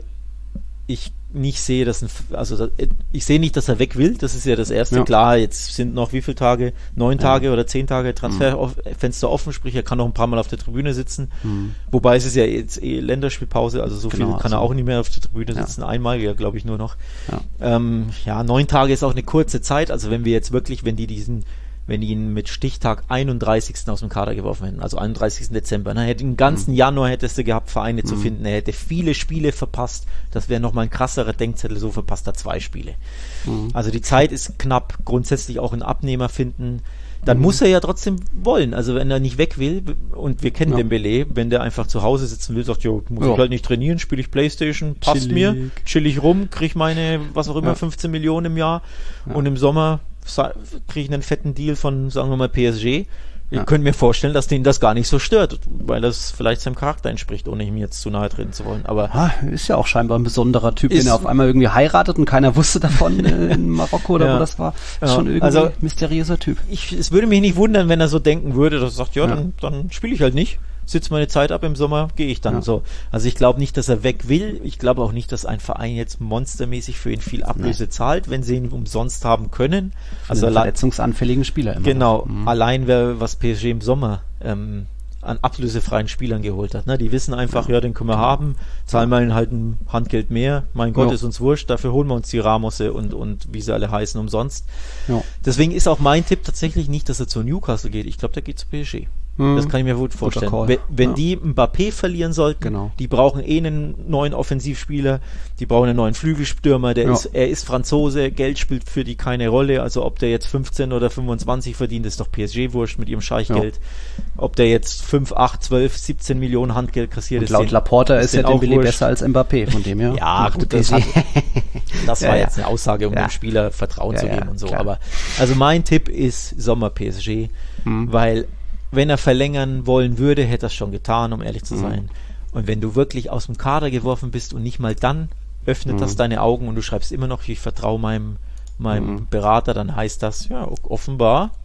Speaker 3: ich nicht sehe, dass ein, also da- ich sehe nicht, dass er weg will. Das ist ja das Erste.
Speaker 2: Ja.
Speaker 3: Klar, jetzt sind noch wie viele Tage? Neun Tage oder zehn Tage Transferfenster offen, sprich er kann noch ein paar Mal auf der Tribüne sitzen.
Speaker 2: Mhm.
Speaker 3: Wobei es ist ja jetzt eh Länderspielpause, also so
Speaker 2: Genau,
Speaker 3: viel kann er
Speaker 2: also-
Speaker 3: auch nicht mehr auf der Tribüne
Speaker 2: Ja.
Speaker 3: sitzen. Einmal, ja, glaube ich nur noch.
Speaker 2: Ja.
Speaker 3: Ähm, ja, neun Tage ist auch eine kurze Zeit. Also wenn wir jetzt wirklich, wenn die diesen wenn die ihn mit Stichtag einunddreißigsten aus dem Kader geworfen hätten, also einunddreißigsten Dezember. Er hätte den ganzen
Speaker 2: Mhm.
Speaker 3: Januar hättest du gehabt, Vereine zu
Speaker 2: Mhm.
Speaker 3: finden. Er hätte viele Spiele verpasst. Das wäre nochmal ein krasserer Denkzettel, so verpasst er zwei Spiele.
Speaker 2: Mhm.
Speaker 3: Also die Zeit ist knapp, grundsätzlich auch einen Abnehmer finden. Dann
Speaker 2: Mhm.
Speaker 3: muss er ja trotzdem wollen. Also wenn er nicht weg will, und wir kennen
Speaker 2: Ja.
Speaker 3: Dembele, wenn der einfach zu Hause sitzen will, sagt, jo, muss
Speaker 2: Ja.
Speaker 3: ich halt nicht trainieren, spiele ich Playstation, passt
Speaker 2: Chillig.
Speaker 3: mir, chill ich rum, krieg meine, was auch immer,
Speaker 2: Ja.
Speaker 3: fünfzehn Millionen im Jahr
Speaker 2: Ja.
Speaker 3: und im Sommer kriege ich einen fetten Deal von, sagen wir mal, P S G. Ich
Speaker 2: Ja.
Speaker 3: könnte mir vorstellen, dass den das gar nicht so stört, weil das vielleicht seinem Charakter entspricht, ohne ihm jetzt zu nahe treten zu wollen. Aber
Speaker 2: Ah, ist ja auch scheinbar ein besonderer Typ,
Speaker 3: Ist-
Speaker 2: wenn er auf einmal irgendwie heiratet und keiner wusste davon äh, in Marokko oder
Speaker 3: Ja.
Speaker 2: wo das war. Ist
Speaker 3: Ja.
Speaker 2: schon irgendwie
Speaker 3: Also-
Speaker 2: ein mysteriöser Typ.
Speaker 3: ich, es würde mich nicht wundern, wenn er so denken würde, dass er sagt, ja,
Speaker 2: Ja.
Speaker 3: dann, dann spiele ich halt nicht, sitze meine Zeit ab, im Sommer gehe ich dann
Speaker 2: Ja.
Speaker 3: so. Also ich glaube nicht, dass er weg will. Ich glaube auch nicht, dass ein Verein jetzt monstermäßig für ihn viel Ablöse zahlt, wenn sie ihn umsonst haben können.
Speaker 2: Also
Speaker 3: Also
Speaker 2: einen
Speaker 3: allein,
Speaker 2: verletzungsanfälligen Spieler immer.
Speaker 3: genau,
Speaker 2: Mhm.
Speaker 3: allein wer, was P S G im Sommer ähm, an ablösefreien Spielern geholt hat. Ne? Die wissen einfach, ja, den können wir haben, zahlen wir ihnen halt ein Handgeld mehr. Mein Gott,
Speaker 2: Ja.
Speaker 3: ist uns wurscht, dafür holen wir uns die Ramosse und, und wie sie alle heißen umsonst.
Speaker 2: Ja.
Speaker 3: Deswegen ist auch mein Tipp tatsächlich nicht, dass er zu Newcastle geht. Ich glaube, der geht zu P S G.
Speaker 2: Mhm.
Speaker 3: Das kann ich mir gut vorstellen.
Speaker 2: Call.
Speaker 3: Wenn, wenn
Speaker 2: Ja.
Speaker 3: die Mbappé verlieren sollten,
Speaker 2: Genau.
Speaker 3: die brauchen eh einen neuen Offensivspieler, die brauchen einen neuen Flügelstürmer, der
Speaker 2: Ja.
Speaker 3: ist, er ist Franzose, Geld spielt für die keine Rolle, also ob der jetzt fünfzehn oder fünfundzwanzig verdient, ist doch P S G wurscht mit ihrem Scheichgeld. Ob der jetzt fünf, acht, zwölf, siebzehn Millionen Handgeld kassiert,
Speaker 2: Und
Speaker 3: ist
Speaker 2: laut
Speaker 3: denen-
Speaker 2: Laporta ist ja
Speaker 3: denen auch
Speaker 2: Dembele
Speaker 3: wurscht.
Speaker 2: besser als Mbappé, von dem her.
Speaker 3: Ja,
Speaker 2: macht
Speaker 3: gut,
Speaker 2: P
Speaker 3: das,
Speaker 2: S G.
Speaker 3: hat, das war
Speaker 2: Ja,
Speaker 3: jetzt
Speaker 2: ja.
Speaker 3: eine Aussage, um
Speaker 2: Ja.
Speaker 3: dem Spieler Vertrauen
Speaker 2: Ja,
Speaker 3: zu
Speaker 2: ja,
Speaker 3: geben und so.
Speaker 2: klar.
Speaker 3: Aber also mein Tipp ist Sommer P S G,
Speaker 2: Mhm.
Speaker 3: weil wenn er verlängern wollen würde, hätte er es schon getan, um ehrlich zu
Speaker 2: Mhm.
Speaker 3: sein. Und wenn du wirklich aus dem Kader geworfen bist und nicht mal dann öffnet
Speaker 2: Mhm.
Speaker 3: das deine Augen und du schreibst immer noch, ich vertraue meinem, meinem
Speaker 2: Mhm.
Speaker 3: Berater, dann heißt das, ja, offenbar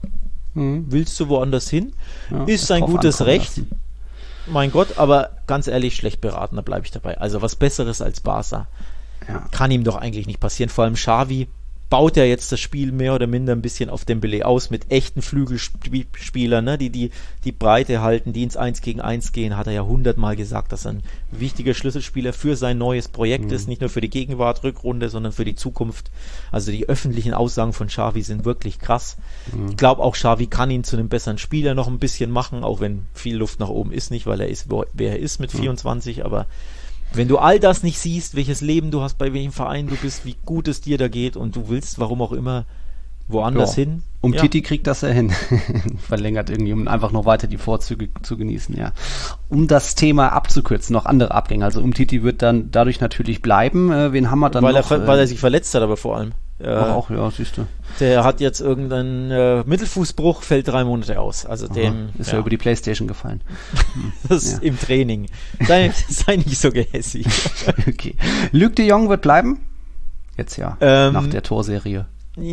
Speaker 3: Hm. Willst du woanders hin?
Speaker 2: Ja,
Speaker 3: ist sein gutes Recht.
Speaker 2: Lassen.
Speaker 3: Mein Gott, aber ganz ehrlich, schlecht beraten, da bleibe ich dabei. Also was Besseres als Barca
Speaker 2: ja.
Speaker 3: kann ihm doch eigentlich nicht passieren. Vor allem Xavi baut ja jetzt das Spiel mehr oder minder ein bisschen auf Dembélé aus mit echten Flügelspielern, ne, die, die die Breite halten, die ins eins gegen eins gehen, hat er ja hundertmal gesagt, dass er ein wichtiger Schlüsselspieler für sein neues Projekt mhm. ist, nicht nur für die Gegenwart, Rückrunde, sondern für die Zukunft. Also die öffentlichen Aussagen von Xavi sind wirklich krass. Mhm. Ich glaube auch, Xavi kann ihn zu einem besseren Spieler noch ein bisschen machen, auch wenn viel Luft nach oben ist nicht, weil er ist, wer er ist mit mhm. vierundzwanzig, aber wenn du all das nicht siehst, welches Leben du hast, bei welchem Verein du bist, wie gut es dir da geht und du willst, warum auch immer, woanders ja. hin.
Speaker 2: Um
Speaker 3: ja.
Speaker 2: Titi kriegt das ja hin. Verlängert irgendwie, um einfach noch weiter die Vorzüge zu genießen, ja. Um das Thema abzukürzen, noch andere Abgänge. Also um Titi wird dann dadurch natürlich bleiben. Äh, wen haben wir dann
Speaker 3: weil
Speaker 2: noch?
Speaker 3: Er, weil er sich verletzt hat, aber vor allem.
Speaker 2: Äh, auch, ja, siehst du.
Speaker 3: Der hat jetzt irgendeinen äh, Mittelfußbruch, fällt drei Monate aus. Also
Speaker 2: Aha,
Speaker 3: dem
Speaker 2: ist
Speaker 3: ja.
Speaker 2: ja über die Playstation gefallen.
Speaker 3: Das ja. im Training. Sei, sei nicht so gehässig.
Speaker 2: Okay. Luc de Jong wird bleiben? Jetzt ja, ähm, nach der Torserie.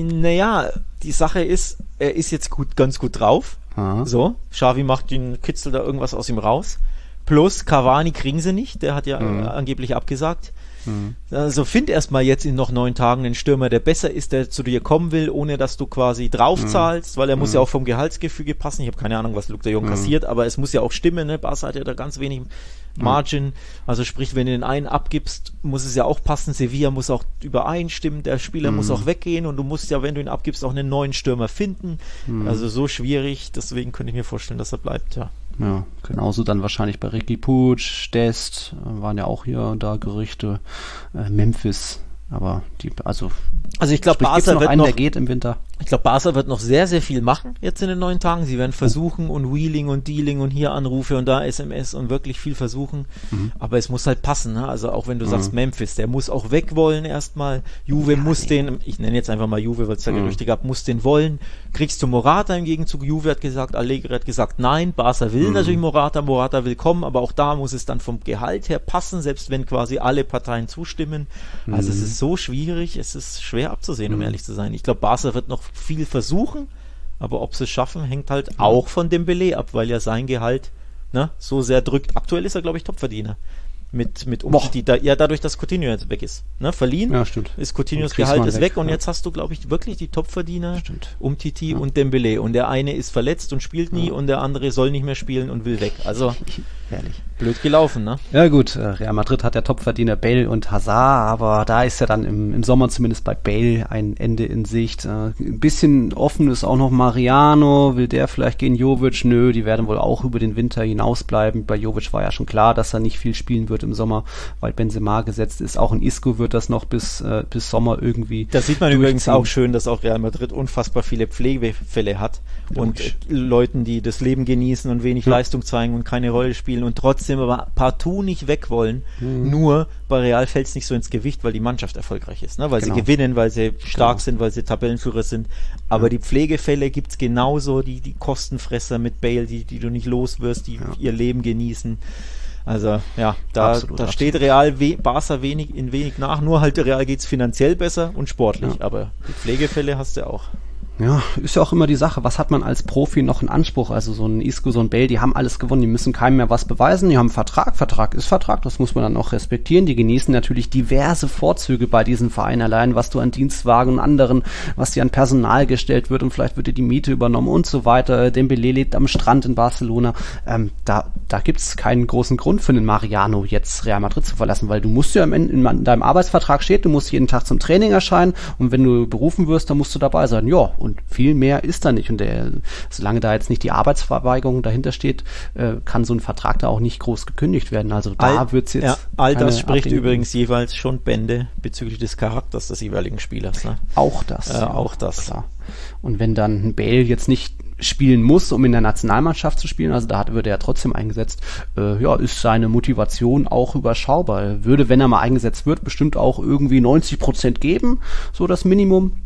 Speaker 3: Naja, die Sache ist, er ist jetzt gut, ganz gut drauf. Aha. So, Xavi macht ihn, kitzelt da irgendwas aus ihm raus. Plus Cavani kriegen sie nicht, der hat ja mhm. äh, angeblich abgesagt. Mhm. Also find erstmal jetzt in noch neun Tagen einen Stürmer, der besser ist, der zu dir kommen will, ohne dass du quasi draufzahlst, mhm. weil er muss mhm. ja auch vom Gehaltsgefüge passen. Ich habe keine Ahnung, was Luc de Jong mhm. kassiert, aber es muss ja auch stimmen, ne? Barca hat ja da ganz wenig Margin. Mhm. Also sprich, wenn du den einen abgibst, muss es ja auch passen. Sevilla muss auch übereinstimmen, der Spieler mhm. muss auch weggehen und du musst ja, wenn du ihn abgibst, auch einen neuen Stürmer finden. Mhm. Also so schwierig, deswegen könnte ich mir vorstellen, dass er bleibt, ja.
Speaker 2: Ja, genauso dann wahrscheinlich bei Ricky Puig, Dest, waren ja auch hier und da Gerüchte, äh, Memphis, aber die, also
Speaker 3: also ich glaube, Barca
Speaker 2: noch
Speaker 3: wird
Speaker 2: einen,
Speaker 3: noch,
Speaker 2: der geht im Winter.
Speaker 3: Ich glaube, Barca wird noch sehr, sehr viel machen jetzt in den neun Tagen. Sie werden versuchen und Wheeling und Dealing und hier Anrufe und da S M S und wirklich viel versuchen. Mhm. Aber es muss halt passen. Ne? Also auch wenn du mhm. sagst Memphis, der muss auch weg wollen erstmal. Juve ja, muss nee. den, ich nenne jetzt einfach mal Juve, weil es da mhm. Gerüchte gab, muss den wollen. Kriegst du Morata im Gegenzug? Juve hat gesagt, Allegri hat gesagt, nein. Barca will mhm. natürlich Morata, Morata will kommen, aber auch da muss es dann vom Gehalt her passen, selbst wenn quasi alle Parteien zustimmen. Mhm. Also es ist so schwierig, es ist schwer abzusehen, um mhm. ehrlich zu sein. Ich glaube, Barca wird noch viel versuchen, aber ob sie es schaffen, hängt halt ja. auch von Dembélé ab, weil ja sein Gehalt ne, so sehr drückt. Aktuell ist er, glaube ich, Topverdiener. Mit, mit Umtiti, da, ja, dadurch, dass Coutinho jetzt weg ist. Ne, verliehen
Speaker 2: ja, stimmt.
Speaker 3: ist Coutinhos Gehalt ist weg, weg und
Speaker 2: ja.
Speaker 3: jetzt hast du, glaube ich, wirklich die Topverdiener
Speaker 2: stimmt.
Speaker 3: Umtiti
Speaker 2: ja.
Speaker 3: und Dembélé. Und der eine ist verletzt und spielt nie ja. und der andere soll nicht mehr spielen und will weg. Also
Speaker 2: herrlich.
Speaker 3: Blöd gelaufen, ne?
Speaker 2: Ja gut, Real Madrid hat ja Topverdiener Bale und Hazard, aber da ist ja dann im, im Sommer zumindest bei Bale ein Ende in Sicht. Äh, ein bisschen offen ist auch noch Mariano, will der vielleicht gegen Jovic? Nö, die werden wohl auch über den Winter hinausbleiben. Bei Jovic war ja schon klar, dass er nicht viel spielen wird im Sommer, weil Benzema gesetzt ist. Auch in Isco wird das noch bis, äh, bis Sommer irgendwie
Speaker 3: Das sieht man übrigens auch schön, dass auch Real Madrid unfassbar viele Pflegefälle hat und äh, Leuten, die das Leben genießen und wenig ja. Leistung zeigen und keine Rolle spielen und trotzdem aber partout nicht weg wollen. Mhm. Nur bei Real fällt es nicht so ins Gewicht, weil die Mannschaft erfolgreich ist, ne? Weil genau. sie gewinnen, weil sie stark genau. sind, weil sie Tabellenführer sind. Aber ja. die Pflegefälle gibt es genauso, die, die Kostenfresser mit Bale, die, die du nicht los wirst, die ja. ihr Leben genießen. Also ja, da, absolut, da steht Real we- Barca wenig, in wenig nach, nur halt Real geht es finanziell besser und sportlich, ja. aber die Pflegefälle hast du auch.
Speaker 2: Ja, ist ja auch immer die Sache, was hat man als Profi noch in Anspruch? Also so ein Isco, so ein Bale, die haben alles gewonnen, die müssen keinem mehr was beweisen, die haben einen Vertrag, Vertrag ist Vertrag, das muss man dann auch respektieren, die genießen natürlich diverse Vorzüge bei diesen Vereinen, allein was du an Dienstwagen und anderen, was dir an Personal gestellt wird und vielleicht wird dir die Miete übernommen und so weiter. Dembélé lebt am Strand in Barcelona, ähm, da, da gibt's keinen großen Grund für einen Mariano jetzt Real Madrid zu verlassen, weil du musst ja im, in, in deinem Arbeitsvertrag steht, du musst jeden Tag zum Training erscheinen und wenn du berufen wirst, dann musst du dabei sein, ja, und viel mehr ist da nicht. Und der, solange da jetzt nicht die Arbeitsverweigerung dahinter steht, äh, kann so ein Vertrag da auch nicht groß gekündigt werden. Also da
Speaker 3: all,
Speaker 2: wird's jetzt.
Speaker 3: Ja, all das spricht Ablehnung. Übrigens jeweils schon Bände bezüglich des Charakters des jeweiligen Spielers. Ne?
Speaker 2: Auch das.
Speaker 3: Äh, ja, auch das.
Speaker 2: Klar. Und wenn dann ein Bale jetzt nicht spielen muss, um in der Nationalmannschaft zu spielen, also da hat, wird er ja trotzdem eingesetzt, äh, ja, ist seine Motivation auch überschaubar. Er würde, wenn er mal eingesetzt wird, bestimmt auch irgendwie neunzig Prozent geben, so das Minimum.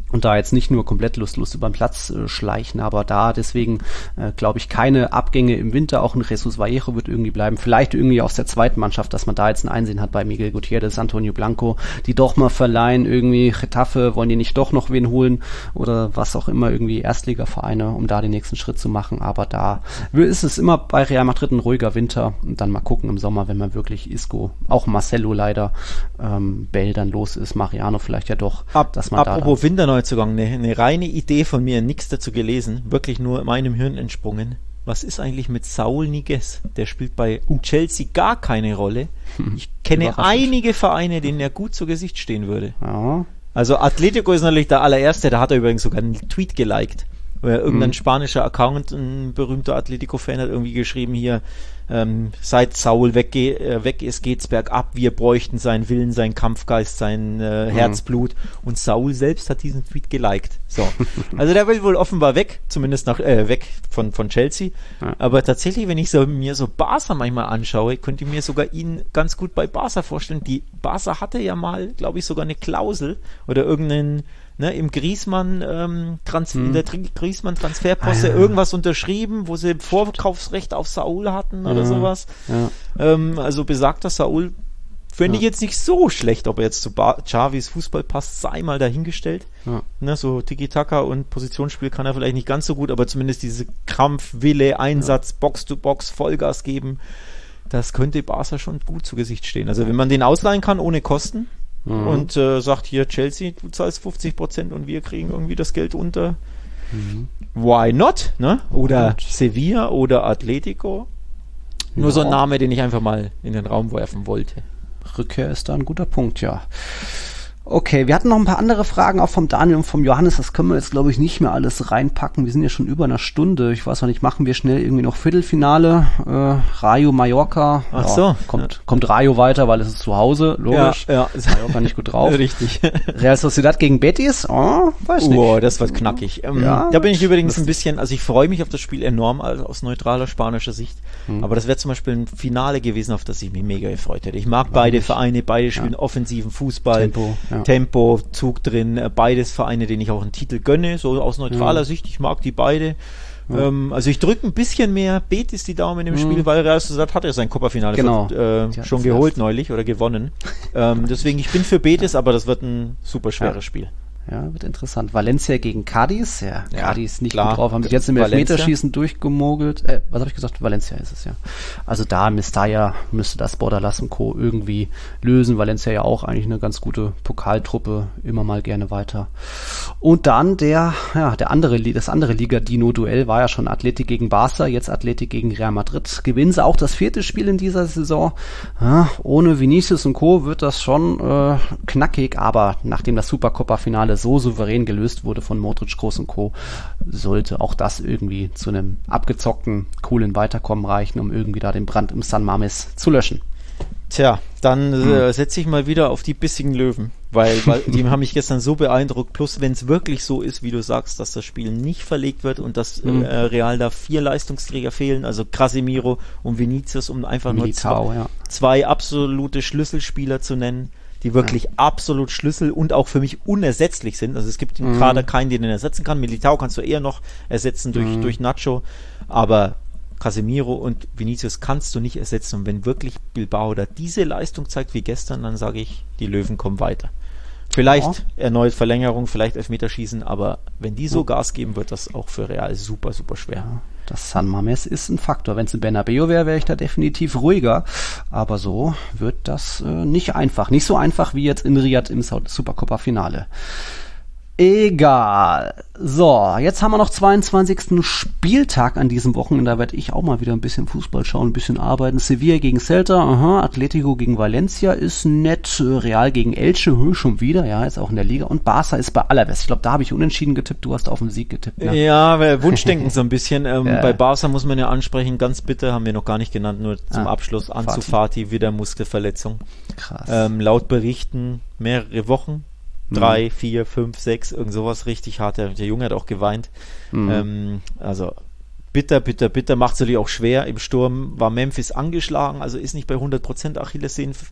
Speaker 2: und da jetzt nicht nur komplett lustlos über den Platz äh, schleichen, aber da deswegen äh, glaube ich keine Abgänge im Winter, auch ein Jesus Vallejo wird irgendwie bleiben, vielleicht irgendwie aus der zweiten Mannschaft, dass man da jetzt ein Einsehen hat bei Miguel Gutierrez, Antonio Blanco, die doch mal verleihen, irgendwie Getafe, wollen die nicht doch noch wen holen oder was auch immer, irgendwie Erstligavereine, um da den nächsten Schritt zu machen, aber da ist es immer bei Real Madrid ein ruhiger Winter und dann mal gucken im Sommer, wenn man wirklich Isco, auch Marcelo leider, ähm, Bell dann los ist, Mariano vielleicht ja doch,
Speaker 3: Ab,
Speaker 2: dass man
Speaker 3: apropos
Speaker 2: da
Speaker 3: Winterneuzugang, eine, eine reine Idee von mir, nichts dazu gelesen, wirklich nur meinem Hirn entsprungen. Was ist eigentlich mit Saúl Ñíguez? Der spielt bei uh. Chelsea gar keine Rolle. Ich kenne einige Vereine, denen er gut zu Gesicht stehen würde.
Speaker 2: Ja.
Speaker 3: Also Atletico ist natürlich der allererste, da hat er übrigens sogar einen Tweet geliked. Irgendein mhm. spanischer Account, ein berühmter Atletico-Fan hat irgendwie geschrieben hier, ähm, seit Saúl weg, äh, weg ist, geht's bergab, wir bräuchten seinen Willen, seinen Kampfgeist, sein äh, mhm. Herzblut, und Saúl selbst hat diesen Tweet geliked. So. Also der will wohl offenbar weg, zumindest nach, äh, weg von, von Chelsea, ja. Aber tatsächlich, wenn ich so, mir so Barca manchmal anschaue, könnte ich mir sogar ihn ganz gut bei Barca vorstellen. Die Barca hatte ja mal, glaube ich, sogar eine Klausel oder irgendeinen Ne, im Griezmann ähm, Trans- hm. in der Tr- Griezmann-Transferposte ah, ja. irgendwas unterschrieben, wo sie Vorkaufsrecht auf Saúl hatten oder ja. sowas. Ja. Ähm, also besagter Saúl finde ja. ich jetzt nicht so schlecht, ob er jetzt zu ba- Xavis Fußball passt, sei mal dahingestellt. Ja. Ne, so Tiki-Taka und Positionsspiel kann er vielleicht nicht ganz so gut, aber zumindest diese Kampf, Wille, Einsatz, ja. Box-to-Box, Vollgas geben, das könnte Barca schon gut zu Gesicht stehen. Also wenn man den ausleihen kann ohne Kosten, mhm. und äh, sagt hier Chelsea, du zahlst fünfzig Prozent und wir kriegen irgendwie das Geld unter. Mhm. Why not? Ne? Oder oh Sevilla oder Atletico. Nur ja. so ein Name, den ich einfach mal in den Raum werfen wollte.
Speaker 2: Rückkehr ist da ein guter Punkt, ja. Okay, wir hatten noch ein paar andere Fragen, auch vom Daniel und vom Johannes. Das können wir jetzt, glaube ich, nicht mehr alles reinpacken. Wir sind ja schon über einer Stunde. Ich weiß noch nicht, machen wir schnell irgendwie noch Viertelfinale. Äh, Rayo Mallorca.
Speaker 3: Ach
Speaker 2: ja,
Speaker 3: so.
Speaker 2: Kommt, ja. kommt Rayo weiter, weil es ist zu Hause, logisch.
Speaker 3: Ja, ja.
Speaker 2: Ist Mallorca nicht gut drauf.
Speaker 3: Richtig.
Speaker 2: Real Sociedad gegen Betis? Oh, weiß nicht.
Speaker 3: Oh, das wird knackig. Ähm, ja, da bin ich übrigens ein bisschen, also ich freue mich auf das Spiel enorm, also aus neutraler spanischer Sicht. Hm. Aber das wäre zum Beispiel ein Finale gewesen, auf das ich mich mega gefreut hätte. Ich mag War beide nicht. Vereine, beide spielen ja. offensiven Fußball.
Speaker 2: Tempo, ja.
Speaker 3: Tempo, Zug drin, beides Vereine, denen ich auch einen Titel gönne, so aus neutraler ja. Sicht, ich mag die beide. Ja. Ähm, also ich drücke ein bisschen mehr Betis die Daumen im mhm. Spiel, weil Real Sociedad hat ja sein Copa-Finale
Speaker 2: genau.
Speaker 3: äh, schon geholt erst. neulich oder gewonnen. ähm, deswegen, ich bin für Betis, ja. aber das wird ein super schweres ja. Spiel.
Speaker 2: Ja, wird interessant. Valencia gegen Cadiz. Ja,
Speaker 3: ja
Speaker 2: Cadiz nicht
Speaker 3: klar.
Speaker 2: gut drauf. Haben sich jetzt im Elfmeterschießen durchgemogelt. Äh, was habe ich gesagt? Valencia ist es, ja. Also da, Mestalla müsste das Bordalas und Co. irgendwie lösen. Valencia ja auch eigentlich eine ganz gute Pokaltruppe. Immer mal gerne weiter. Und dann der, ja, der andere, das andere Liga-Dino-Duell war ja schon Athletic gegen Barca, jetzt Athletic gegen Real Madrid. Gewinnen sie auch das vierte Spiel in dieser Saison. Ja, ohne Vinicius und Co. wird das schon äh, knackig, aber nachdem das Supercopa-Finale so souverän gelöst wurde von Modric, Kroos und Co., sollte auch das irgendwie zu einem abgezockten, coolen Weiterkommen reichen, um irgendwie da den Brand im San Mames zu löschen.
Speaker 3: Tja, dann hm. äh, setze ich mal wieder auf die bissigen Löwen, weil, weil die haben mich gestern so beeindruckt, plus wenn es wirklich so ist, wie du sagst, dass das Spiel nicht verlegt wird und dass hm. äh, Real da vier Leistungsträger fehlen, also Casemiro und Vinicius, um einfach
Speaker 2: Militao,
Speaker 3: nur zwei,
Speaker 2: ja.
Speaker 3: zwei absolute Schlüsselspieler zu nennen, die wirklich ja. absolut Schlüssel und auch für mich unersetzlich sind. Also es gibt im mhm. Kader keinen, den er ersetzen kann. Militao kannst du eher noch ersetzen durch, mhm. durch Nacho, aber Casemiro und Vinicius kannst du nicht ersetzen. Und wenn wirklich Bilbao da diese Leistung zeigt wie gestern, dann sage ich, die Löwen kommen weiter. Vielleicht ja. erneut Verlängerung, vielleicht Elfmeterschießen, aber wenn die so ja. Gas geben, wird das auch für Real super, super schwer.
Speaker 2: Ja. Das San Mames ist ein Faktor. Wenn es in Bernabeu wäre, wäre ich da definitiv ruhiger. Aber so wird das äh, nicht einfach. Nicht so einfach wie jetzt in Riyadh im Supercopa-Finale. Egal. So, jetzt haben wir noch zweiundzwanzigsten Spieltag an diesem Wochenende. Da werde ich auch mal wieder ein bisschen Fußball schauen, ein bisschen arbeiten. Sevilla gegen Celta, aha, Atletico gegen Valencia ist nett, Real gegen Elche, hö, schon wieder, ja, ist auch in der Liga. Und Barca ist bei Alaves. Ich glaube, da habe ich unentschieden getippt, du hast auf den Sieg getippt. Ne?
Speaker 3: Ja, Wunschdenken so ein bisschen. Ähm,
Speaker 2: ja.
Speaker 3: Bei Barca muss man ja ansprechen, ganz bitter, haben wir noch gar nicht genannt, nur zum ah, Abschluss, Ansu Fati, wieder Muskelverletzung.
Speaker 2: Krass.
Speaker 3: Ähm, laut Berichten mehrere Wochen. Drei, vier, fünf, sechs, irgend sowas richtig hart. Der, der Junge hat auch geweint. Mhm. Ähm, also bitter, bitter, bitter. Macht es natürlich auch schwer. Im Sturm war Memphis angeschlagen, also ist nicht bei hundert Prozent Achillessehnen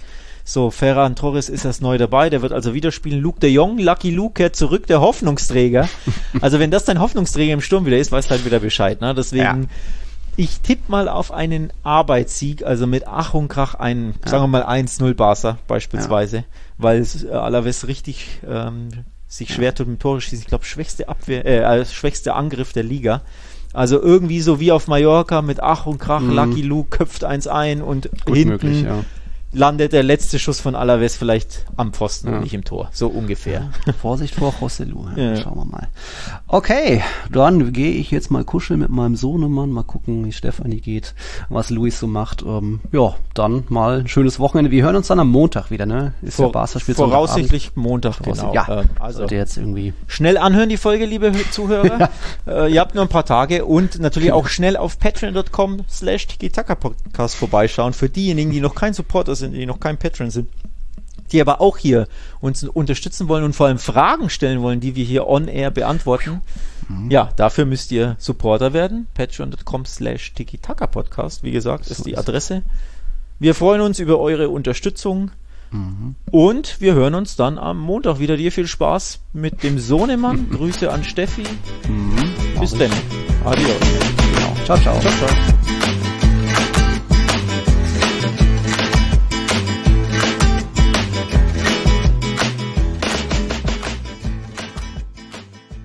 Speaker 3: So, Ferran Torres ist erst neu dabei, der wird also wieder spielen. Luke de Jong, Lucky Luke kehrt zurück, der Hoffnungsträger. Also wenn das dein Hoffnungsträger im Sturm wieder ist, weißt du halt wieder Bescheid. Ne? Deswegen, ja. Ich tippe mal auf einen Arbeitssieg, also mit Ach und Krach einen, ja. sagen wir mal eins null Barca beispielsweise, ja. weil es äh, Alaves richtig ähm, sich schwer tut mit Tore schießen. Ich glaube, schwächste Abwehr, äh, schwächster Angriff der Liga. Also irgendwie so wie auf Mallorca mit Ach und Krach, mhm. Lucky Luke köpft eins ein und
Speaker 2: Gut
Speaker 3: hinten
Speaker 2: möglich, ja.
Speaker 3: landet der letzte Schuss von Alaves vielleicht am Pfosten
Speaker 2: ja.
Speaker 3: und nicht im Tor. So ungefähr.
Speaker 2: Ja. Vorsicht vor Joselu. Ja. Ja. Schauen wir mal. Okay, dann gehe ich jetzt mal kuscheln mit meinem Sohnemann. Mal gucken, wie Stefanie geht, was Luis so macht. Ähm, ja, dann mal ein schönes Wochenende. Wir hören uns dann am Montag wieder, ne? Ist
Speaker 3: Vor,
Speaker 2: ja Barca-Spiel
Speaker 3: Voraussichtlich Montag, genau.
Speaker 2: Ja,
Speaker 3: äh, also
Speaker 2: jetzt irgendwie
Speaker 3: schnell anhören die Folge, liebe Zuhörer. äh, ihr habt nur ein paar Tage und natürlich auch schnell auf patreon dot com slash tiki-taka-podcast vorbeischauen. Für diejenigen, die noch kein Supporter sind, die noch kein Patreon sind, die aber auch hier uns unterstützen wollen und vor allem Fragen stellen wollen, die wir hier on air beantworten. Mhm. Ja, dafür müsst ihr Supporter werden. patreon dot com slash tiki-taka-podcast, wie gesagt, ist die Adresse. Wir freuen uns über eure Unterstützung. Mhm. Und wir hören uns dann am Montag wieder. Dir viel Spaß mit dem Sohnemann. Grüße an Steffi.
Speaker 2: Mhm.
Speaker 3: Bis dann. Adios.
Speaker 2: Genau. Ciao, ciao.
Speaker 3: Ciao, ciao.